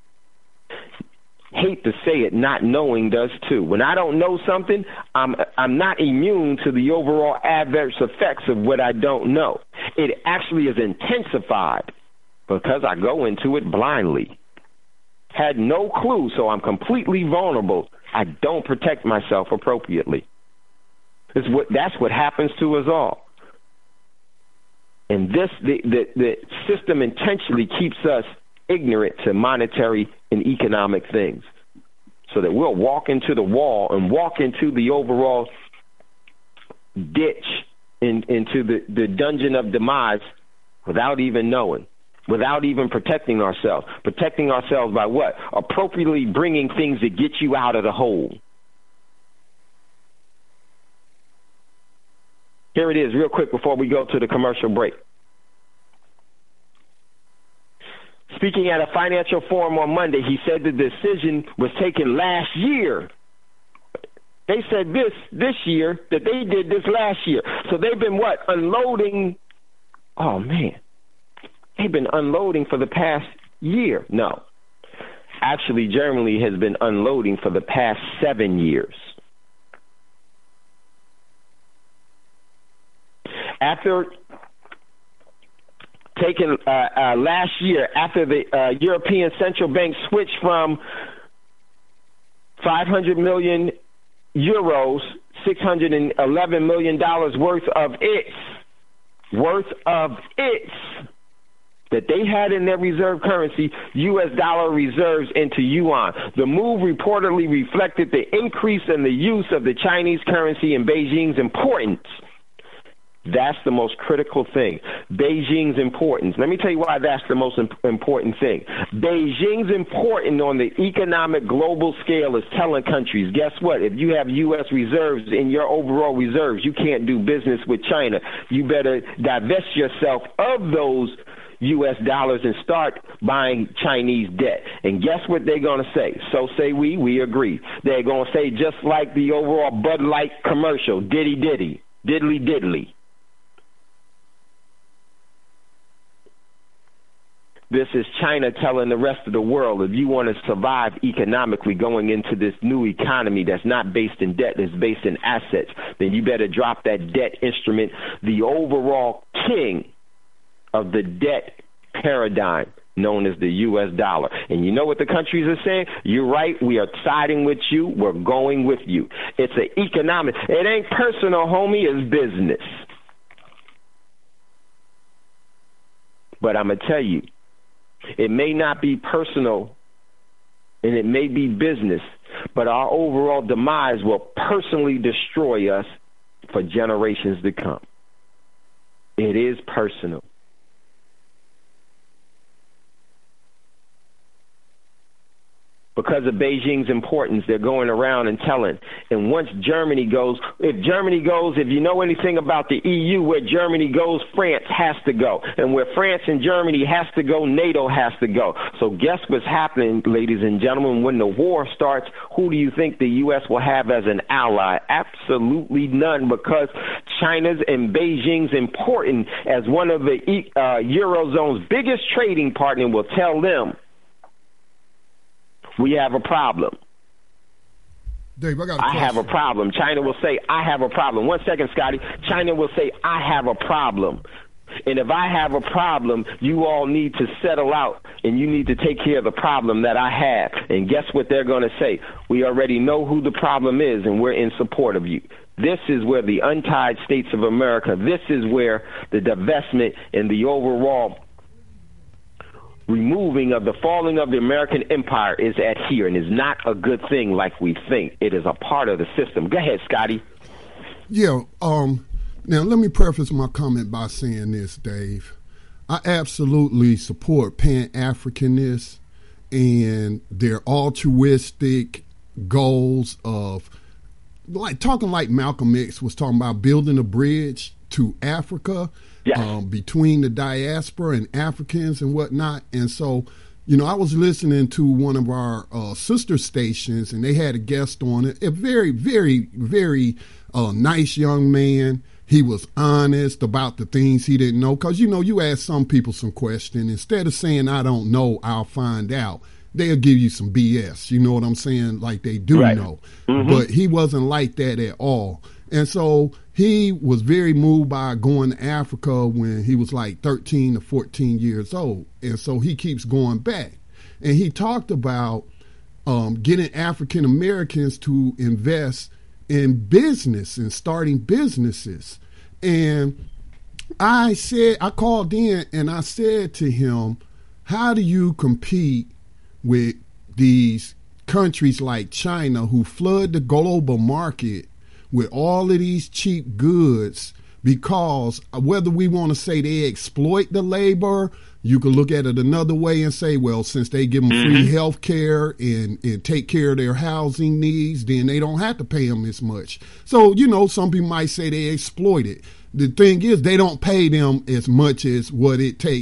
Hate to say it, not knowing does too. When I don't know something, I'm not immune to the overall adverse effects of what I don't know. It actually is intensified because I go into it blindly. Had no clue, so I'm completely vulnerable. I don't protect myself appropriately. That's what happens to us all. And the system intentionally keeps us ignorant to monetary and economic things, so that we'll walk into the wall and walk into the overall ditch, into the dungeon of demise without even knowing, without even protecting ourselves. Protecting ourselves by what? Appropriately bringing things that get you out of the hole. Here it is, real quick before we go to the commercial break. Speaking at a financial forum on Monday, he said the decision was taken last year. They said this year that they did this last year. So they've been unloading. Oh, man. They've been unloading for the past year. No. Actually, Germany has been unloading for the past 7 years. After taking last year, after the European Central Bank switched from 500 million euros, $611 million worth of its that they had in their reserve currency, U.S. dollar reserves, into yuan. The move reportedly reflected the increase in the use of the Chinese currency in Beijing's importance. That's the most critical thing. Beijing's importance. Let me tell you why that's the most important thing. Beijing's importance on the economic global scale is telling countries, guess what? If you have U.S. reserves in your overall reserves, you can't do business with China. You better divest yourself of those U.S. dollars and start buying Chinese debt. And guess what they're going to say? So say we agree. They're going to say, just like the overall Bud Light commercial, diddy diddy, diddly diddly. This is China telling the rest of the world, if you want to survive economically going into this new economy that's not based in debt, that's based in assets, then you better drop that debt instrument. The overall king of the debt paradigm known as the U.S. dollar. And you know what the countries are saying? You're right. We are siding with you. We're going with you. It's an economic. It ain't personal, homie. It's business. But I'm going to tell you, it may not be personal and it may be business, but our overall demise will personally destroy us for generations to come. It is personal. Because of Beijing's importance, they're going around and telling. And once Germany goes, if you know anything about the EU, where Germany goes, France has to go. And where France and Germany has to go, NATO has to go. So guess what's happening, ladies and gentlemen? When the war starts, who do you think the U.S. will have as an ally? Absolutely none, because China's and Beijing's important as one of the Eurozone's biggest trading partner will tell them, we have a problem. Dave, I have a problem. China will say, I have a problem. 1 second, Scotty. China will say, I have a problem. And if I have a problem, you all need to settle out and you need to take care of the problem that I have. And guess what they're going to say? We already know who the problem is and we're in support of you. This is where the untied states of America, this is where the divestment and the overall removing of the falling of the American empire is at here, and is not a good thing like we think. It is a part of the system. Go ahead, Scotty. Yeah. Now, let me preface my comment by saying this, Dave. I absolutely support Pan-Africanists and their altruistic goals of, talking like Malcolm X was talking about, building a bridge to Africa. Yes. Between the diaspora and Africans and whatnot. And so, I was listening to one of our sister stations, and they had a guest on it, a very, very, very nice young man. He was honest about the things he didn't know. Because, you ask some people some questions. Instead of saying, I don't know, I'll find out, they'll give you some BS. You know what I'm saying? Like they do know. Mm-hmm. But he wasn't like that at all. And so he was very moved by going to Africa when he was like 13 to 14 years old. And so he keeps going back. And he talked about getting African Americans to invest in business and starting businesses. And I called in and I said to him, how do you compete with these countries like China who flood the global market with all of these cheap goods? Because whether we want to say they exploit the labor, you could look at it another way and say, well, since they give them free health care and take care of their housing needs, then they don't have to pay them as much. So, some people might say they exploit it. The thing is, they don't pay them as much as what it takes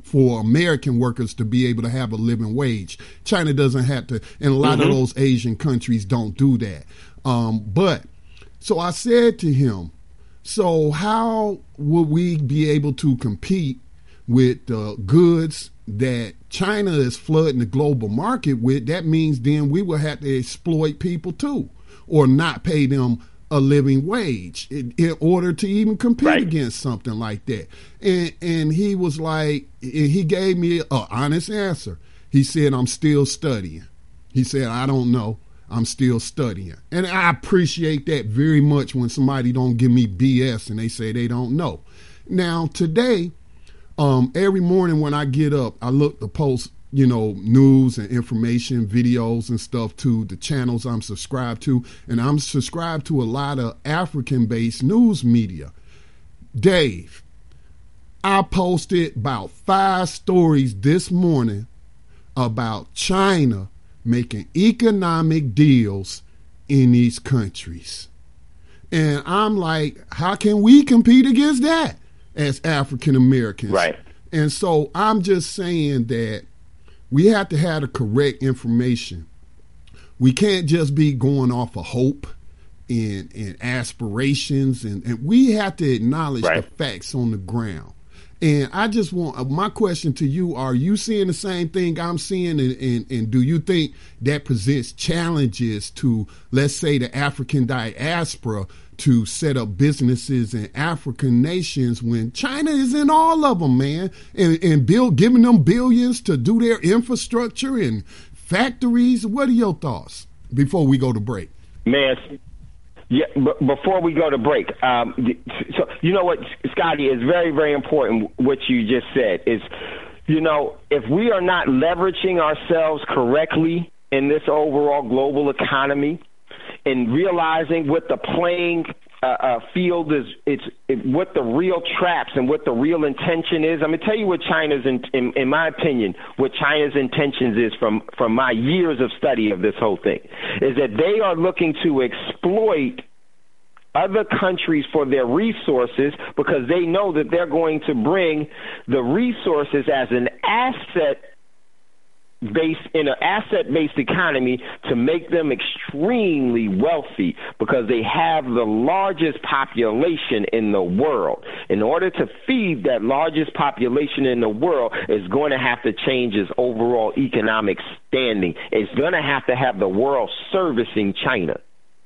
for American workers to be able to have a living wage. China doesn't have to, and a lot of those Asian countries don't do that. But so I said to him, so how will we be able to compete with goods that China is flooding the global market with? That means then we will have to exploit people too, or not pay them a living wage in order to even compete against something like that. And he was like, he gave me an honest answer. He said, I'm still studying. He said, I don't know. I'm still studying. And I appreciate that very much when somebody don't give me BS and they say they don't know. Now, today, every morning when I get up, I look to post, news and information, videos and stuff to the channels I'm subscribed to. And I'm subscribed to a lot of African-based news media. Dave, I posted about 5 stories this morning about China making economic deals in these countries. And I'm like, how can we compete against that as African Americans? Right. And so I'm just saying that we have to have the correct information. We can't just be going off of hope and aspirations, and we have to acknowledge the facts on the ground. And I just want, my question to you, are you seeing the same thing I'm seeing? And do you think that presents challenges to, let's say, the African diaspora to set up businesses in African nations when China is in all of them, man, and giving them billions to do their infrastructure and factories? What are your thoughts before we go to break? Man, yeah, before we go to break, so you know what, Scotty, is very, very important what you just said is, if we are not leveraging ourselves correctly in this overall global economy and realizing what the playing field is, what the real traps and what the real intention is. I'm going to tell you what China's, in my opinion, what China's intentions is from my years of study of this whole thing, is that they are looking to exploit other countries for their resources because they know that they're going to bring the resources as an asset in an asset-based economy to make them extremely wealthy because they have the largest population in the world. In order to feed that largest population in the world, it's going to have to change its overall economic standing. It's going to have the world servicing China.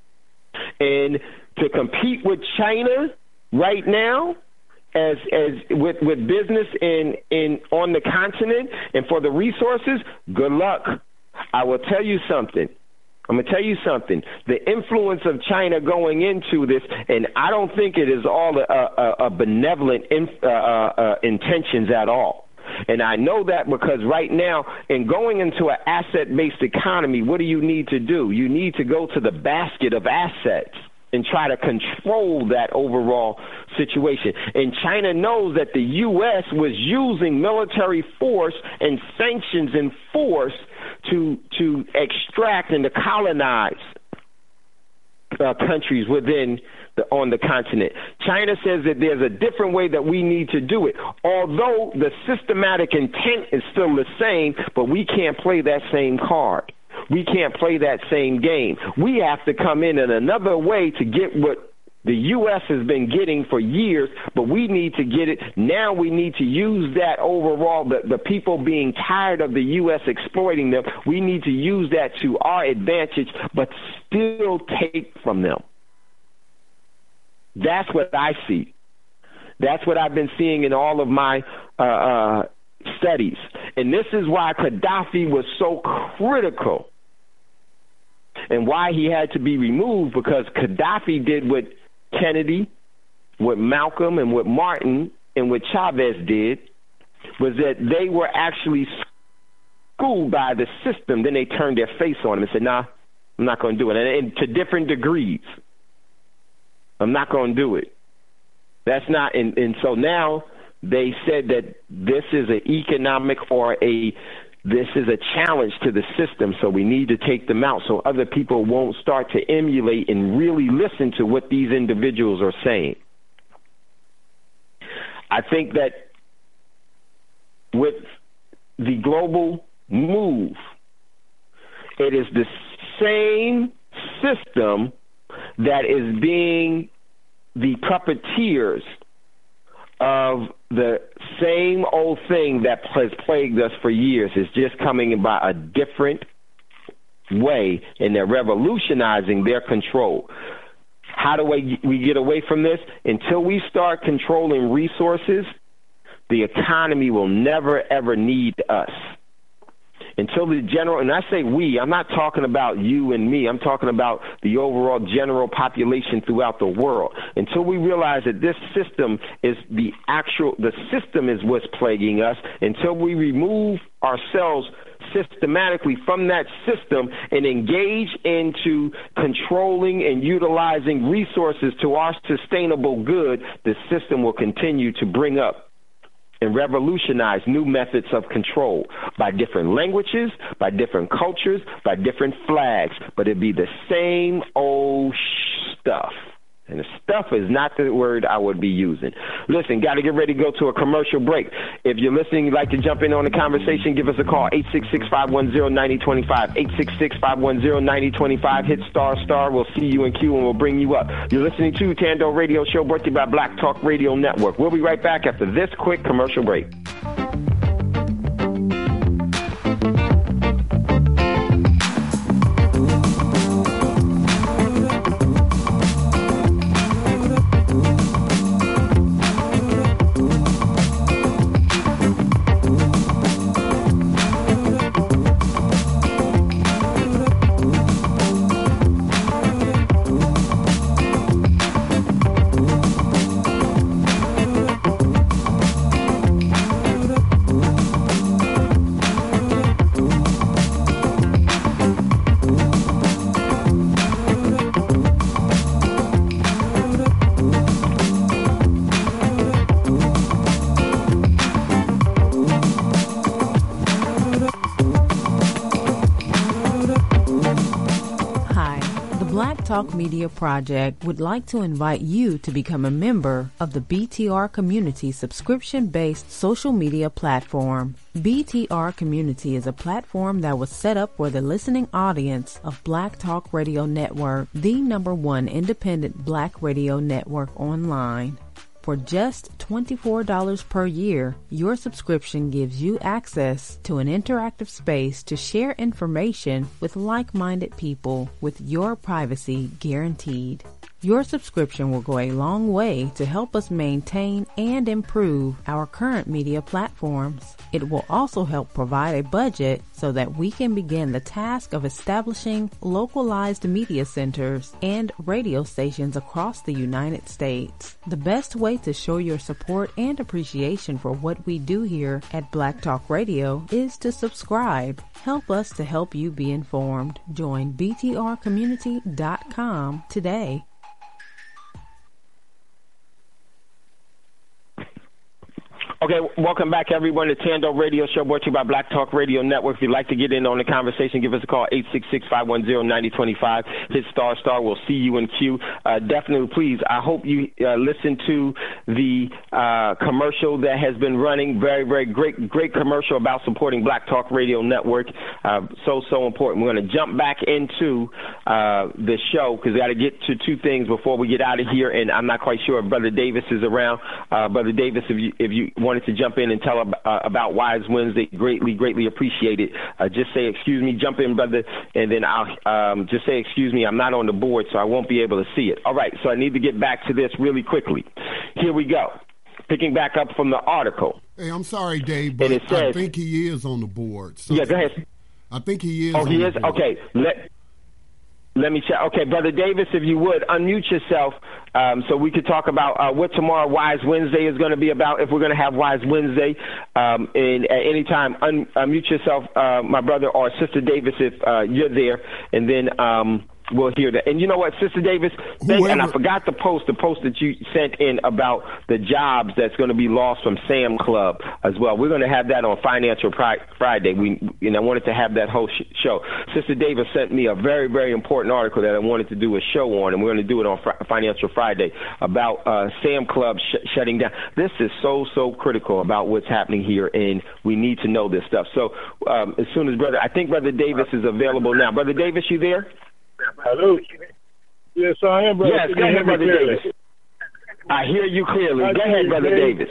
And to compete with China right now, as with business in on the continent and for the resources, good luck. I will tell you something. I'm going to tell you something. The influence of China going into this, and I don't think it is all a benevolent intentions at all. And I know that because right now, in going into an asset-based economy, what do you need to do? You need to go to the basket of assets and try to control that overall situation. And China knows that the U.S. was using military force and sanctions and force to extract and to colonize countries on the continent. China says that there's a different way that we need to do it. Although the systematic intent is still the same, but we can't play that same card. We can't play that same game. We have to come in another way to get what the U.S. has been getting for years, but we need to get it. Now we need to use that overall, the people being tired of the U.S. exploiting them. We need to use that to our advantage, but still take from them. That's what I see. That's what I've been seeing in all of my studies. And this is why Gaddafi was so critical and why he had to be removed, because Gaddafi did what Kennedy, what Malcolm, and what Martin, and what Chavez did, was that they were actually schooled by the system. Then they turned their face on him and said, nah, I'm not going to do it. And to different degrees. I'm not going to do it. That's not, and so now they said that this is an economic this is a challenge to the system, so we need to take them out so other people won't start to emulate and really listen to what these individuals are saying. I think that with the global move, it is the same system that is being the puppeteers of the same old thing that has plagued us for years. It's just coming by a different way, and they're revolutionizing their control. How do we get away from this? Until we start controlling resources, the economy will never, ever need us. Until the general, and I say we, I'm not talking about you and me. I'm talking about the overall general population throughout the world. Until we realize that this system is the system is what's plaguing us, until we remove ourselves systematically from that system and engage into controlling and utilizing resources to our sustainable good, the system will continue to bring up and revolutionize new methods of control by different languages, by different cultures, by different flags. But it'd be the same old stuff. And the stuff is not the word I would be using. Listen, got to get ready to go to a commercial break. If you're listening, you'd like to jump in on the conversation, give us a call, 866-510-9025, 866-510-9025. Hit ***. We'll see you in queue and we'll bring you up. You're listening to Tando Radio Show, brought to you by Black Talk Radio Network. We'll be right back after this quick commercial break. Talk Media Project would like to invite you to become a member of the BTR Community subscription-based social media platform. BTR Community is a platform that was set up for the listening audience of Black Talk Radio Network, the #1 independent black radio network online. For just $24 per year, your subscription gives you access to an interactive space to share information with like-minded people with your privacy guaranteed. Your subscription will go a long way to help us maintain and improve our current media platforms. It will also help provide a budget so that we can begin the task of establishing localized media centers and radio stations across the United States. The best way to show your support and appreciation for what we do here at Black Talk Radio is to subscribe. Help us to help you be informed. Join btrcommunity.com today. Okay, welcome back, everyone, to Tando Radio Show, brought to you by Black Talk Radio Network. If you'd like to get in on the conversation, give us a call, 866-510-9025. Hit ***. We'll see you in queue. Definitely, please, I hope you listen to the commercial that has been running. Very, very great commercial about supporting Black Talk Radio Network. So important. We're going to jump back into the show because we got to get to two things before we get out of here, and I'm not quite sure if Brother Davis is around. Brother Davis, if you wanted to jump in and tell about Wise Wednesday, greatly appreciate it. Just say, excuse me, jump in, brother, and then I'll just say, excuse me, I'm not on the board, so I won't be able to see it. All right, so I need to get back to this really quickly. Here we go. Picking back up from the article. Hey, I'm sorry, Dave, but says, I think he is on the board. So yeah, go ahead. I think he is. Oh, he is? Okay. Let me check. Okay, Brother Davis, if you would, unmute yourself so we could talk about what tomorrow Wise Wednesday is going to be about, if we're going to have Wise Wednesday. And at any time, unmute yourself, my brother or Sister Davis, if you're there. And then will hear that. And you know what, Sister Davis, and I forgot to post the post that you sent in about the jobs that's going to be lost from Sam Club as well. We're going to have that on Financial Friday. I wanted to have that whole show. Sister Davis sent me a very, very important article that I wanted to do a show on, and we're going to do it on Financial Friday about Sam Club shutting down. This is so critical about what's happening here, and we need to know this stuff. So as soon as I think Brother Davis is available now. Brother Davis, you there? Hello. Yes, I am, brother. Yes, go ahead, Brother Davis. I hear you clearly. Go ahead, Brother Davis.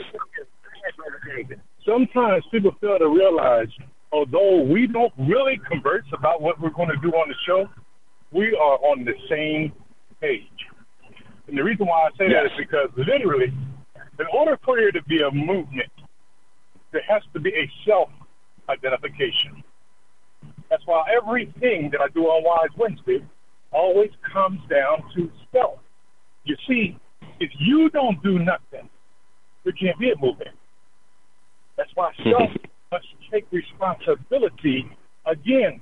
Sometimes people fail to realize, although we don't really converse about what we're going to do on the show, we are on the same page. And the reason why I say that is because literally, in order for there to be a movement, there has to be a self-identification. That's why everything that I do on Wise Wednesday always comes down to self. You see, if you don't do nothing, there can't be a movement. That's why self must take responsibility again.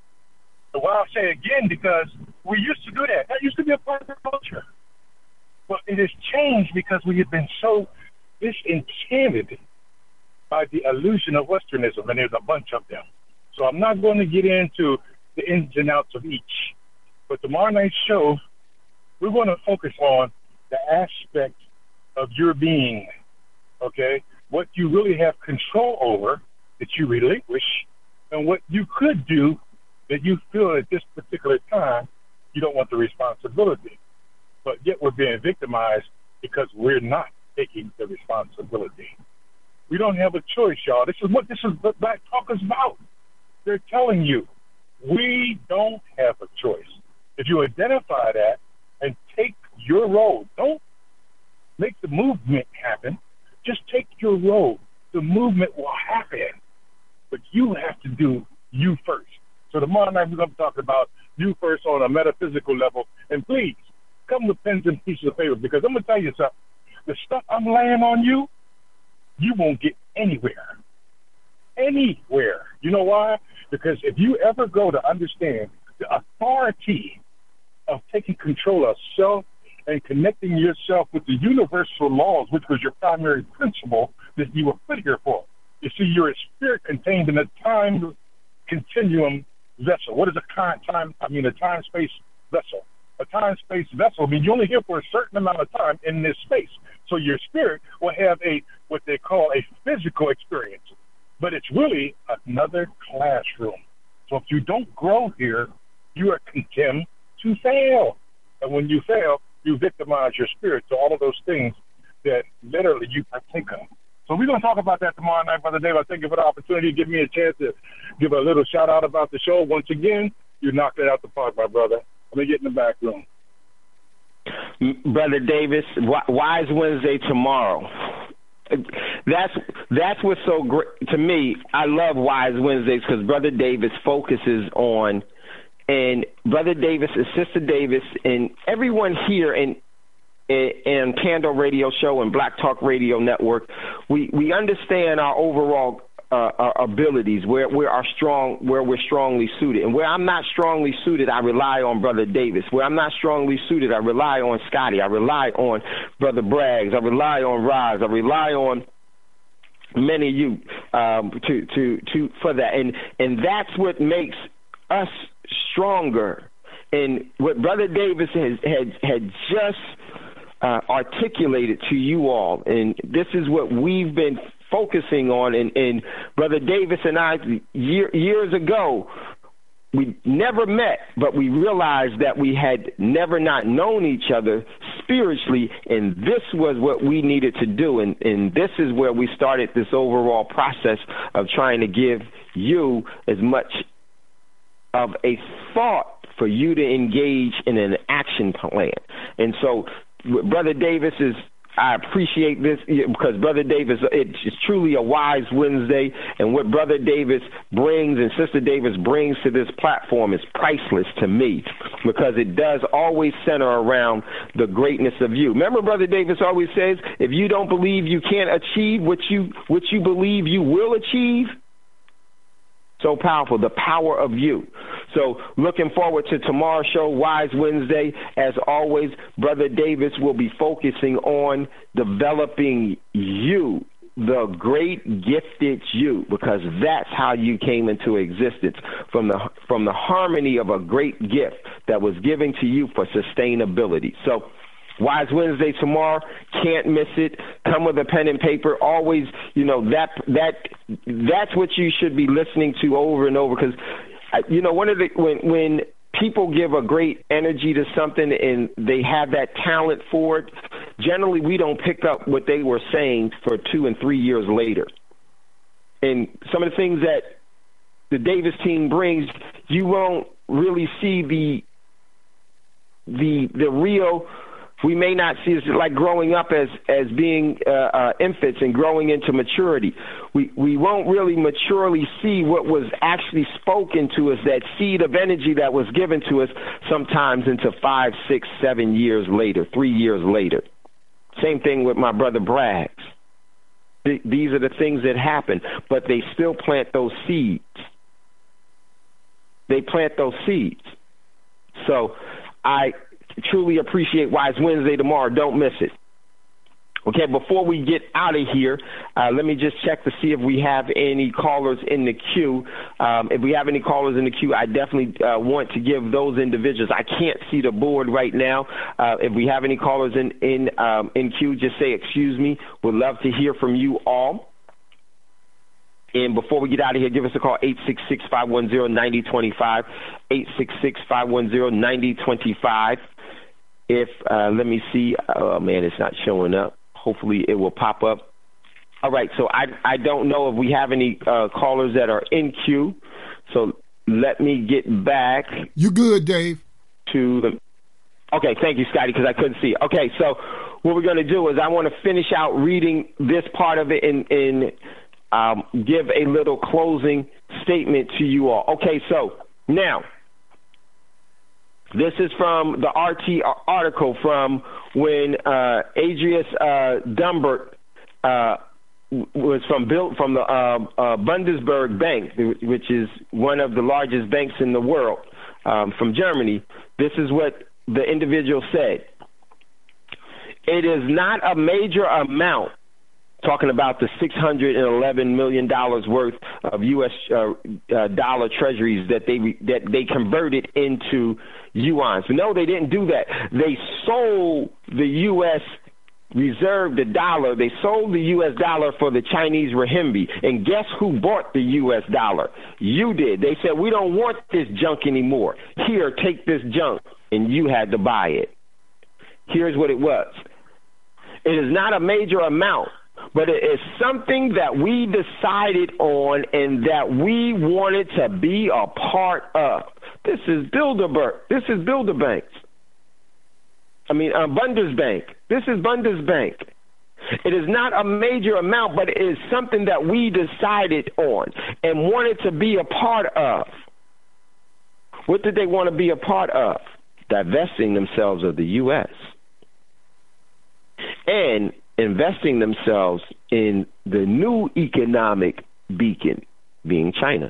So why I say again, because we used to do that. That used to be a part of our culture. But it has changed because we have been so disenchanted by the illusion of Westernism, and there's a bunch of them. So I'm not going to get into the ins and outs of each. But tomorrow night's show, we're going to focus on the aspect of your being, okay? What you really have control over that you relinquish, and what you could do that you feel at this particular time you don't want the responsibility. But yet we're being victimized because we're not taking the responsibility. We don't have a choice, y'all. This is what Black Talk is about. They're telling you, we don't have a choice. If you identify that and take your role, don't make the movement happen. Just take your role. The movement will happen. But you have to do you first. So tomorrow night we're going to talk about you first on a metaphysical level. And please, come with pens and pieces of paper, because I'm going to tell you something. The stuff I'm laying on you, you won't get anywhere. Anywhere. You know why? Because if you ever go to understand the authority of taking control of self and connecting yourself with the universal laws, which was your primary principle that you were put here for. You see, you're a spirit contained in a time continuum vessel. What is a time-space vessel? A time-space vessel means you're only here for a certain amount of time in this space. So your spirit will have what they call a physical experience. But it's really another classroom. So if you don't grow here, you are condemned to fail. And when you fail, you victimize your spirit to all of those things that literally you partake of. So we're going to talk about that tomorrow night, Brother Dave. I thank you for the opportunity to give me a chance to give a little shout-out about the show. Once again, you knocked it out the park, my brother. Let me get in the back room. Brother Davis, Wise Wednesday tomorrow. That's what's so great to me. I love Wise Wednesdays because Brother Davis focuses on, and Brother Davis and Sister Davis and everyone here in Pando Radio Show and Black Talk Radio Network, we understand our overall our abilities, where we're strongly suited. And where I'm not strongly suited, I rely on Brother Davis. Where I'm not strongly suited, I rely on Scotty. I rely on Brother Braggs. I rely on Roz. I rely on many of you for that. And that's what makes us stronger. And what Brother Davis had just articulated to you all, and this is what we've been focusing on, and Brother Davis and I, years ago, we never met, but we realized that we had never not known each other spiritually, and this was what we needed to do, and this is where we started this overall process of trying to give you as much of a thought for you to engage in an action plan. And so Brother Davis I appreciate this because Brother Davis, it's truly a Wise Wednesday, and what Brother Davis brings and Sister Davis brings to this platform is priceless to me because it does always center around the greatness of you. Remember, Brother Davis always says, if you don't believe you can't achieve what you believe you will achieve, so powerful, the power of you. So looking forward to tomorrow's show, Wise Wednesday. As always, Brother Davis will be focusing on developing you, the great gifted you, because that's how you came into existence, from the harmony of a great gift that was given to you for sustainability. So Wise Wednesday tomorrow, can't miss it. Come with a pen and paper. Always, that's what you should be listening to over and over, because when people give a great energy to something and they have that talent for it, generally we don't pick up what they were saying for 2 and 3 years later. And some of the things that the Davis team brings, you won't really see the real. We may not see it like growing up as being infants and growing into maturity. We won't really maturely see what was actually spoken to us, that seed of energy that was given to us, sometimes into 5, 6, 7 years later, 3 years later. Same thing with my brother Braggs. These are the things that happen, but they still plant those seeds. They plant those seeds. So I truly appreciate Wise Wednesday tomorrow. Don't miss it. Okay, before we get out of here, let me just check to see if we have any callers in the queue. If we have any callers in the queue, I definitely want to give those individuals. I can't see the board right now. If we have any callers in queue, just say, excuse me. Would love to hear from you all. And before we get out of here, give us a call, 866-510-9025, 866-510-9025. If, let me see, oh, man, it's not showing up. Hopefully it will pop up. All right, so I don't know if we have any callers that are in queue. So let me get back. You good, Dave? To the. Okay, thank you, Scotty, because I couldn't see. Okay, so what we're going to do is I want to finish out reading this part of it and give a little closing statement to you all. Okay, so now, this is from the RT article from when Adrius Dumbert was from the Bundesbank Bank, which is one of the largest banks in the world, from Germany. This is what the individual said. It is not a major amount, talking about the $611 million worth of U.S. Dollar treasuries that they converted into yuan. No, they didn't do that. They sold the U.S. reserve, the dollar. They sold the U.S. dollar for the Chinese renminbi. And guess who bought the U.S. dollar? You did. They said, we don't want this junk anymore. Here, take this junk. And you had to buy it. Here's what it was. It is not a major amount, but it is something that we decided on and that we wanted to be a part of. This is Bilderberg. This is Bilderbank. Bundesbank. This is Bundesbank. It is not a major amount, but it is something that we decided on and wanted to be a part of. What did they want to be a part of? Divesting themselves of the U.S. and investing themselves in the new economic beacon, being China.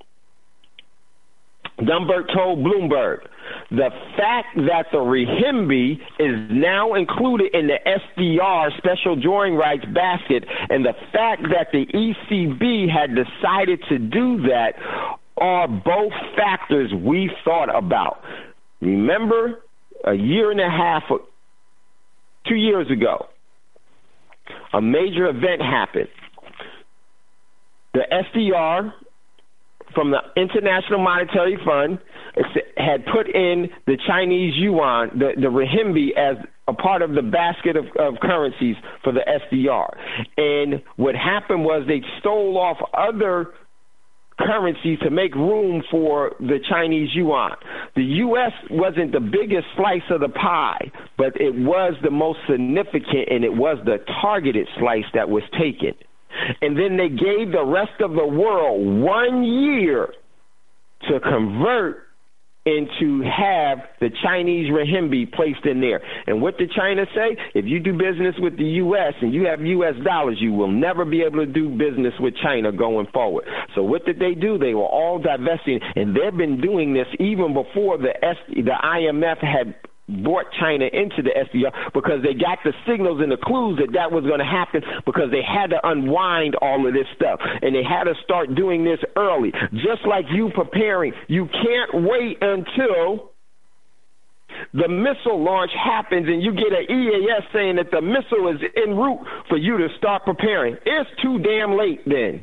Dumbert told Bloomberg, the fact that the renminbi is now included in the SDR special drawing rights basket and the fact that the ECB had decided to do that are both factors we thought about. Remember, a year and a half, 2 years ago, a major event happened. The SDR from the International Monetary Fund had put in the Chinese yuan, the renminbi, as a part of the basket of currencies for the SDR. And what happened was they stole off other currencies to make room for the Chinese yuan. The U.S. wasn't the biggest slice of the pie, but it was the most significant, and it was the targeted slice that was taken. And then they gave the rest of the world 1 year to convert and to have the Chinese renminbi placed in there. And what did China say? If you do business with the U.S. and you have U.S. dollars, you will never be able to do business with China going forward. So what did they do? They were all divesting, and they've been doing this even before the IMF had brought China into the SDR, because they got the signals and the clues that was going to happen, because they had to unwind all of this stuff, and they had to start doing this early. Just like you preparing, you can't wait until the missile launch happens and you get an EAS saying that the missile is en route for you to start preparing. It's too damn late then.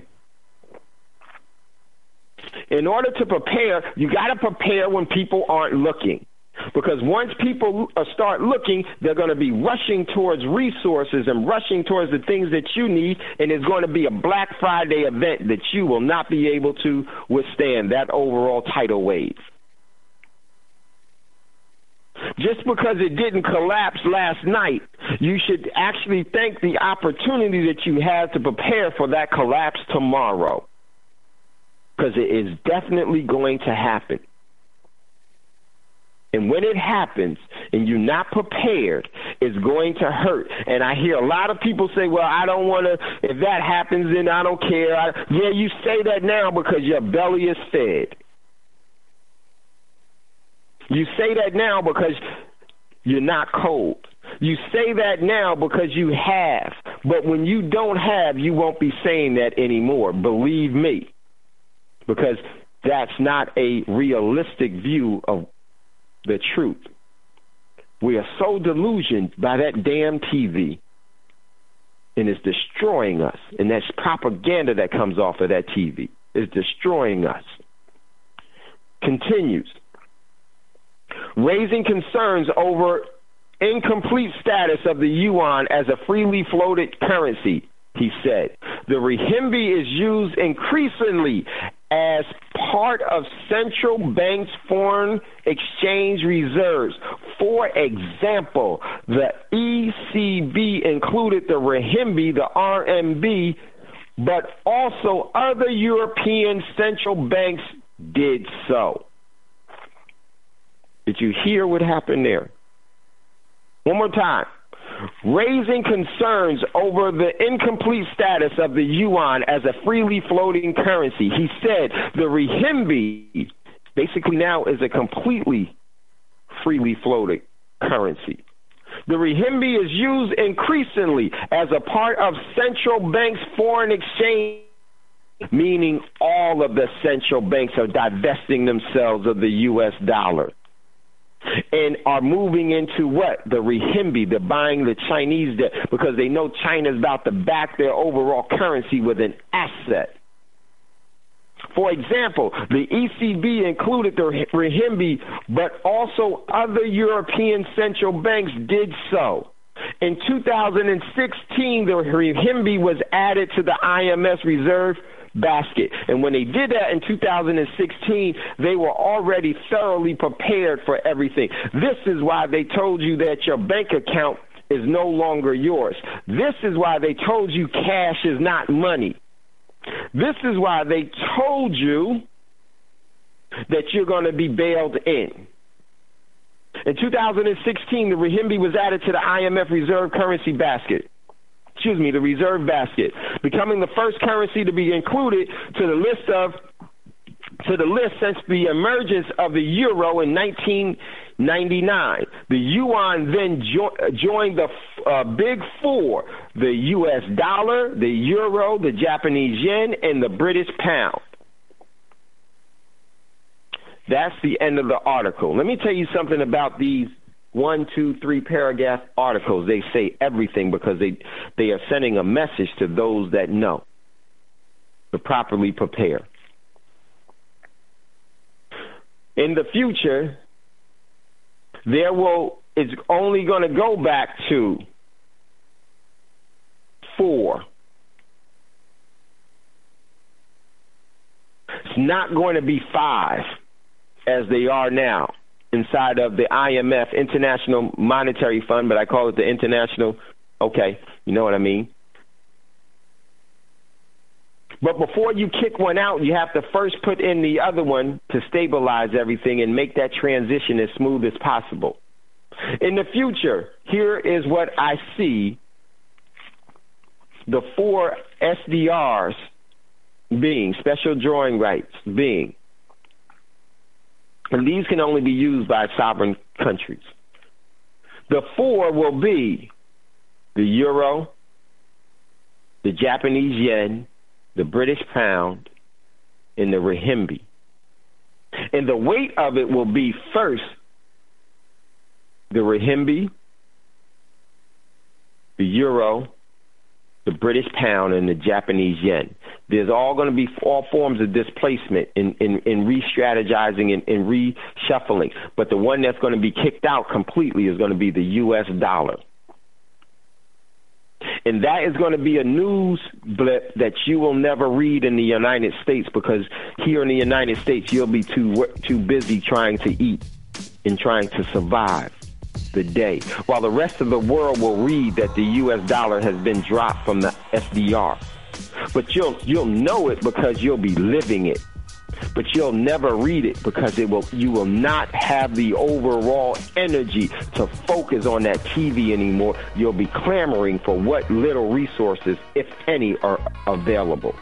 In order to prepare, you got to prepare when people aren't looking. Because once people start looking, they're going to be rushing towards resources and rushing towards the things that you need, and it's going to be a Black Friday event that you will not be able to withstand, that overall tidal wave. Just because it didn't collapse last night, you should actually thank the opportunity that you had to prepare for that collapse tomorrow, because it is definitely going to happen. And when it happens and you're not prepared, it's going to hurt. And I hear a lot of people say, well, I don't want to, if that happens, then I don't care. Yeah, you say that now because your belly is fed. You say that now because you're not cold. You say that now because you have. But when you don't have, you won't be saying that anymore. Believe me. Because that's not a realistic view of the truth. We are so delusioned by that damn TV, and it's destroying us. And that's propaganda that comes off of that TV. It's destroying us. Continues. Raising concerns over incomplete status of the yuan as a freely floated currency, he said. The renminbi is used increasingly as part of central banks' foreign exchange reserves. For example, the ECB included the renminbi, the RMB, but also other European central banks did so. Did you hear what happened there? One more time. Raising concerns over the incomplete status of the yuan as a freely floating currency. He said the renminbi basically now is a completely freely floating currency. The renminbi is used increasingly as a part of central banks' foreign exchange, meaning all of the central banks are divesting themselves of the U.S. dollar and are moving into what? The renminbi. They're buying the Chinese debt because they know China's about to back their overall currency with an asset. For example, the ECB included the renminbi, but also other European central banks did so. In 2016, the renminbi was added to the IMF reserve basket. And when they did that in 2016, they were already thoroughly prepared for everything. This is why they told you that your bank account is no longer yours. This is why they told you cash is not money. This is why they told you that you're going to be bailed in. In 2016, the renminbi was added to the IMF reserve currency basket. The reserve basket, becoming the first currency to be included to the list since the emergence of the euro in 1999. The yuan then joined the big four: the U.S. dollar, the euro, the Japanese yen, and the British pound. That's the end of the article. Let me tell you something about these 1, 2, 3 paragraph articles. They say everything because they are sending a message to those that know to properly prepare. In the future, it's only going to go back to 4. It's not going to be 5 as they are now inside of the IMF, International Monetary Fund, but I call it the International, okay, you know what I mean. But before you kick one out, you have to first put in the other one to stabilize everything and make that transition as smooth as possible. In the future, here is what I see the 4 SDRs being, special drawing rights being. And these can only be used by sovereign countries. The 4 will be the euro, the Japanese yen, the British pound, and the renminbi. And the weight of it will be first the renminbi, the euro, the British pound, and the Japanese yen. There's all going to be all forms of displacement in re-strategizing and reshuffling. But the one that's going to be kicked out completely is going to be the U.S. dollar. And that is going to be a news blip that you will never read in the United States, because here in the United States, you'll be too busy trying to eat and trying to survive the day, while the rest of the world will read that the U.S. dollar has been dropped from the SDR. But you'll know it because you'll be living it. But you'll never read it because you will not have the overall energy to focus on that TV anymore. You'll be clamoring for what little resources, if any, are available.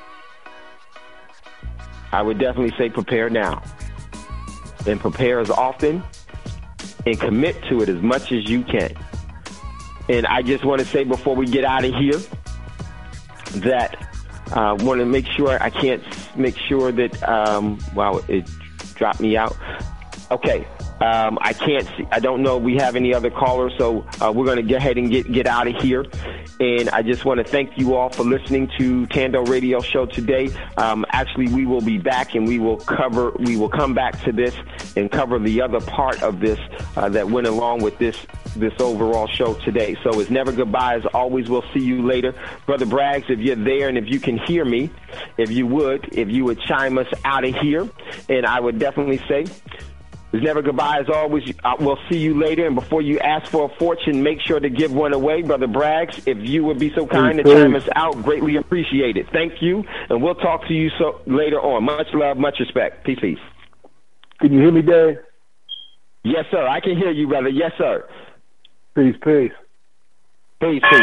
I would definitely say prepare now. And prepare as often and commit to it as much as you can. And I just want to say before we get out of here that I want to make sure, I can't make sure that, wow, it dropped me out. Okay. I can't see, I don't know if we have any other callers, so we're going to go ahead and get out of here. And I just want to thank you all for listening to Tando Radio Show today. Actually, we will be back and we will come back to this and cover the other part of this that went along with this overall show today. So it's never goodbye. As always, we'll see you later. Brother Braggs, if you're there and if you can hear me, if you would chime us out of here. And I would definitely say, it's never goodbye. As always, we'll see you later. And before you ask for a fortune, make sure to give one away. Brother Braggs, if you would be so kind to chime us out, greatly appreciate it. Thank you. And we'll talk to you later on. Much love, much respect. Peace, peace. Can you hear me, Dave? Yes, sir. I can hear you, brother. Yes, sir. Peace, peace. Peace, peace.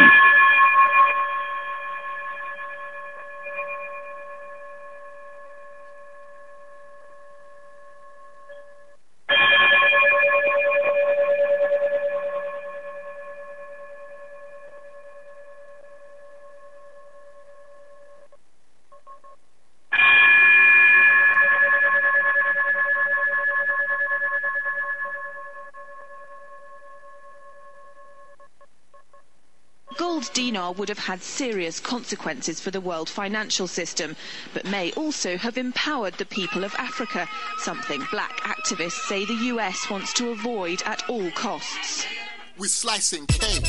Gold dinar would have had serious consequences for the world financial system, but may also have empowered the people of Africa, something black activists say the US wants to avoid at all costs. We're slicing cake.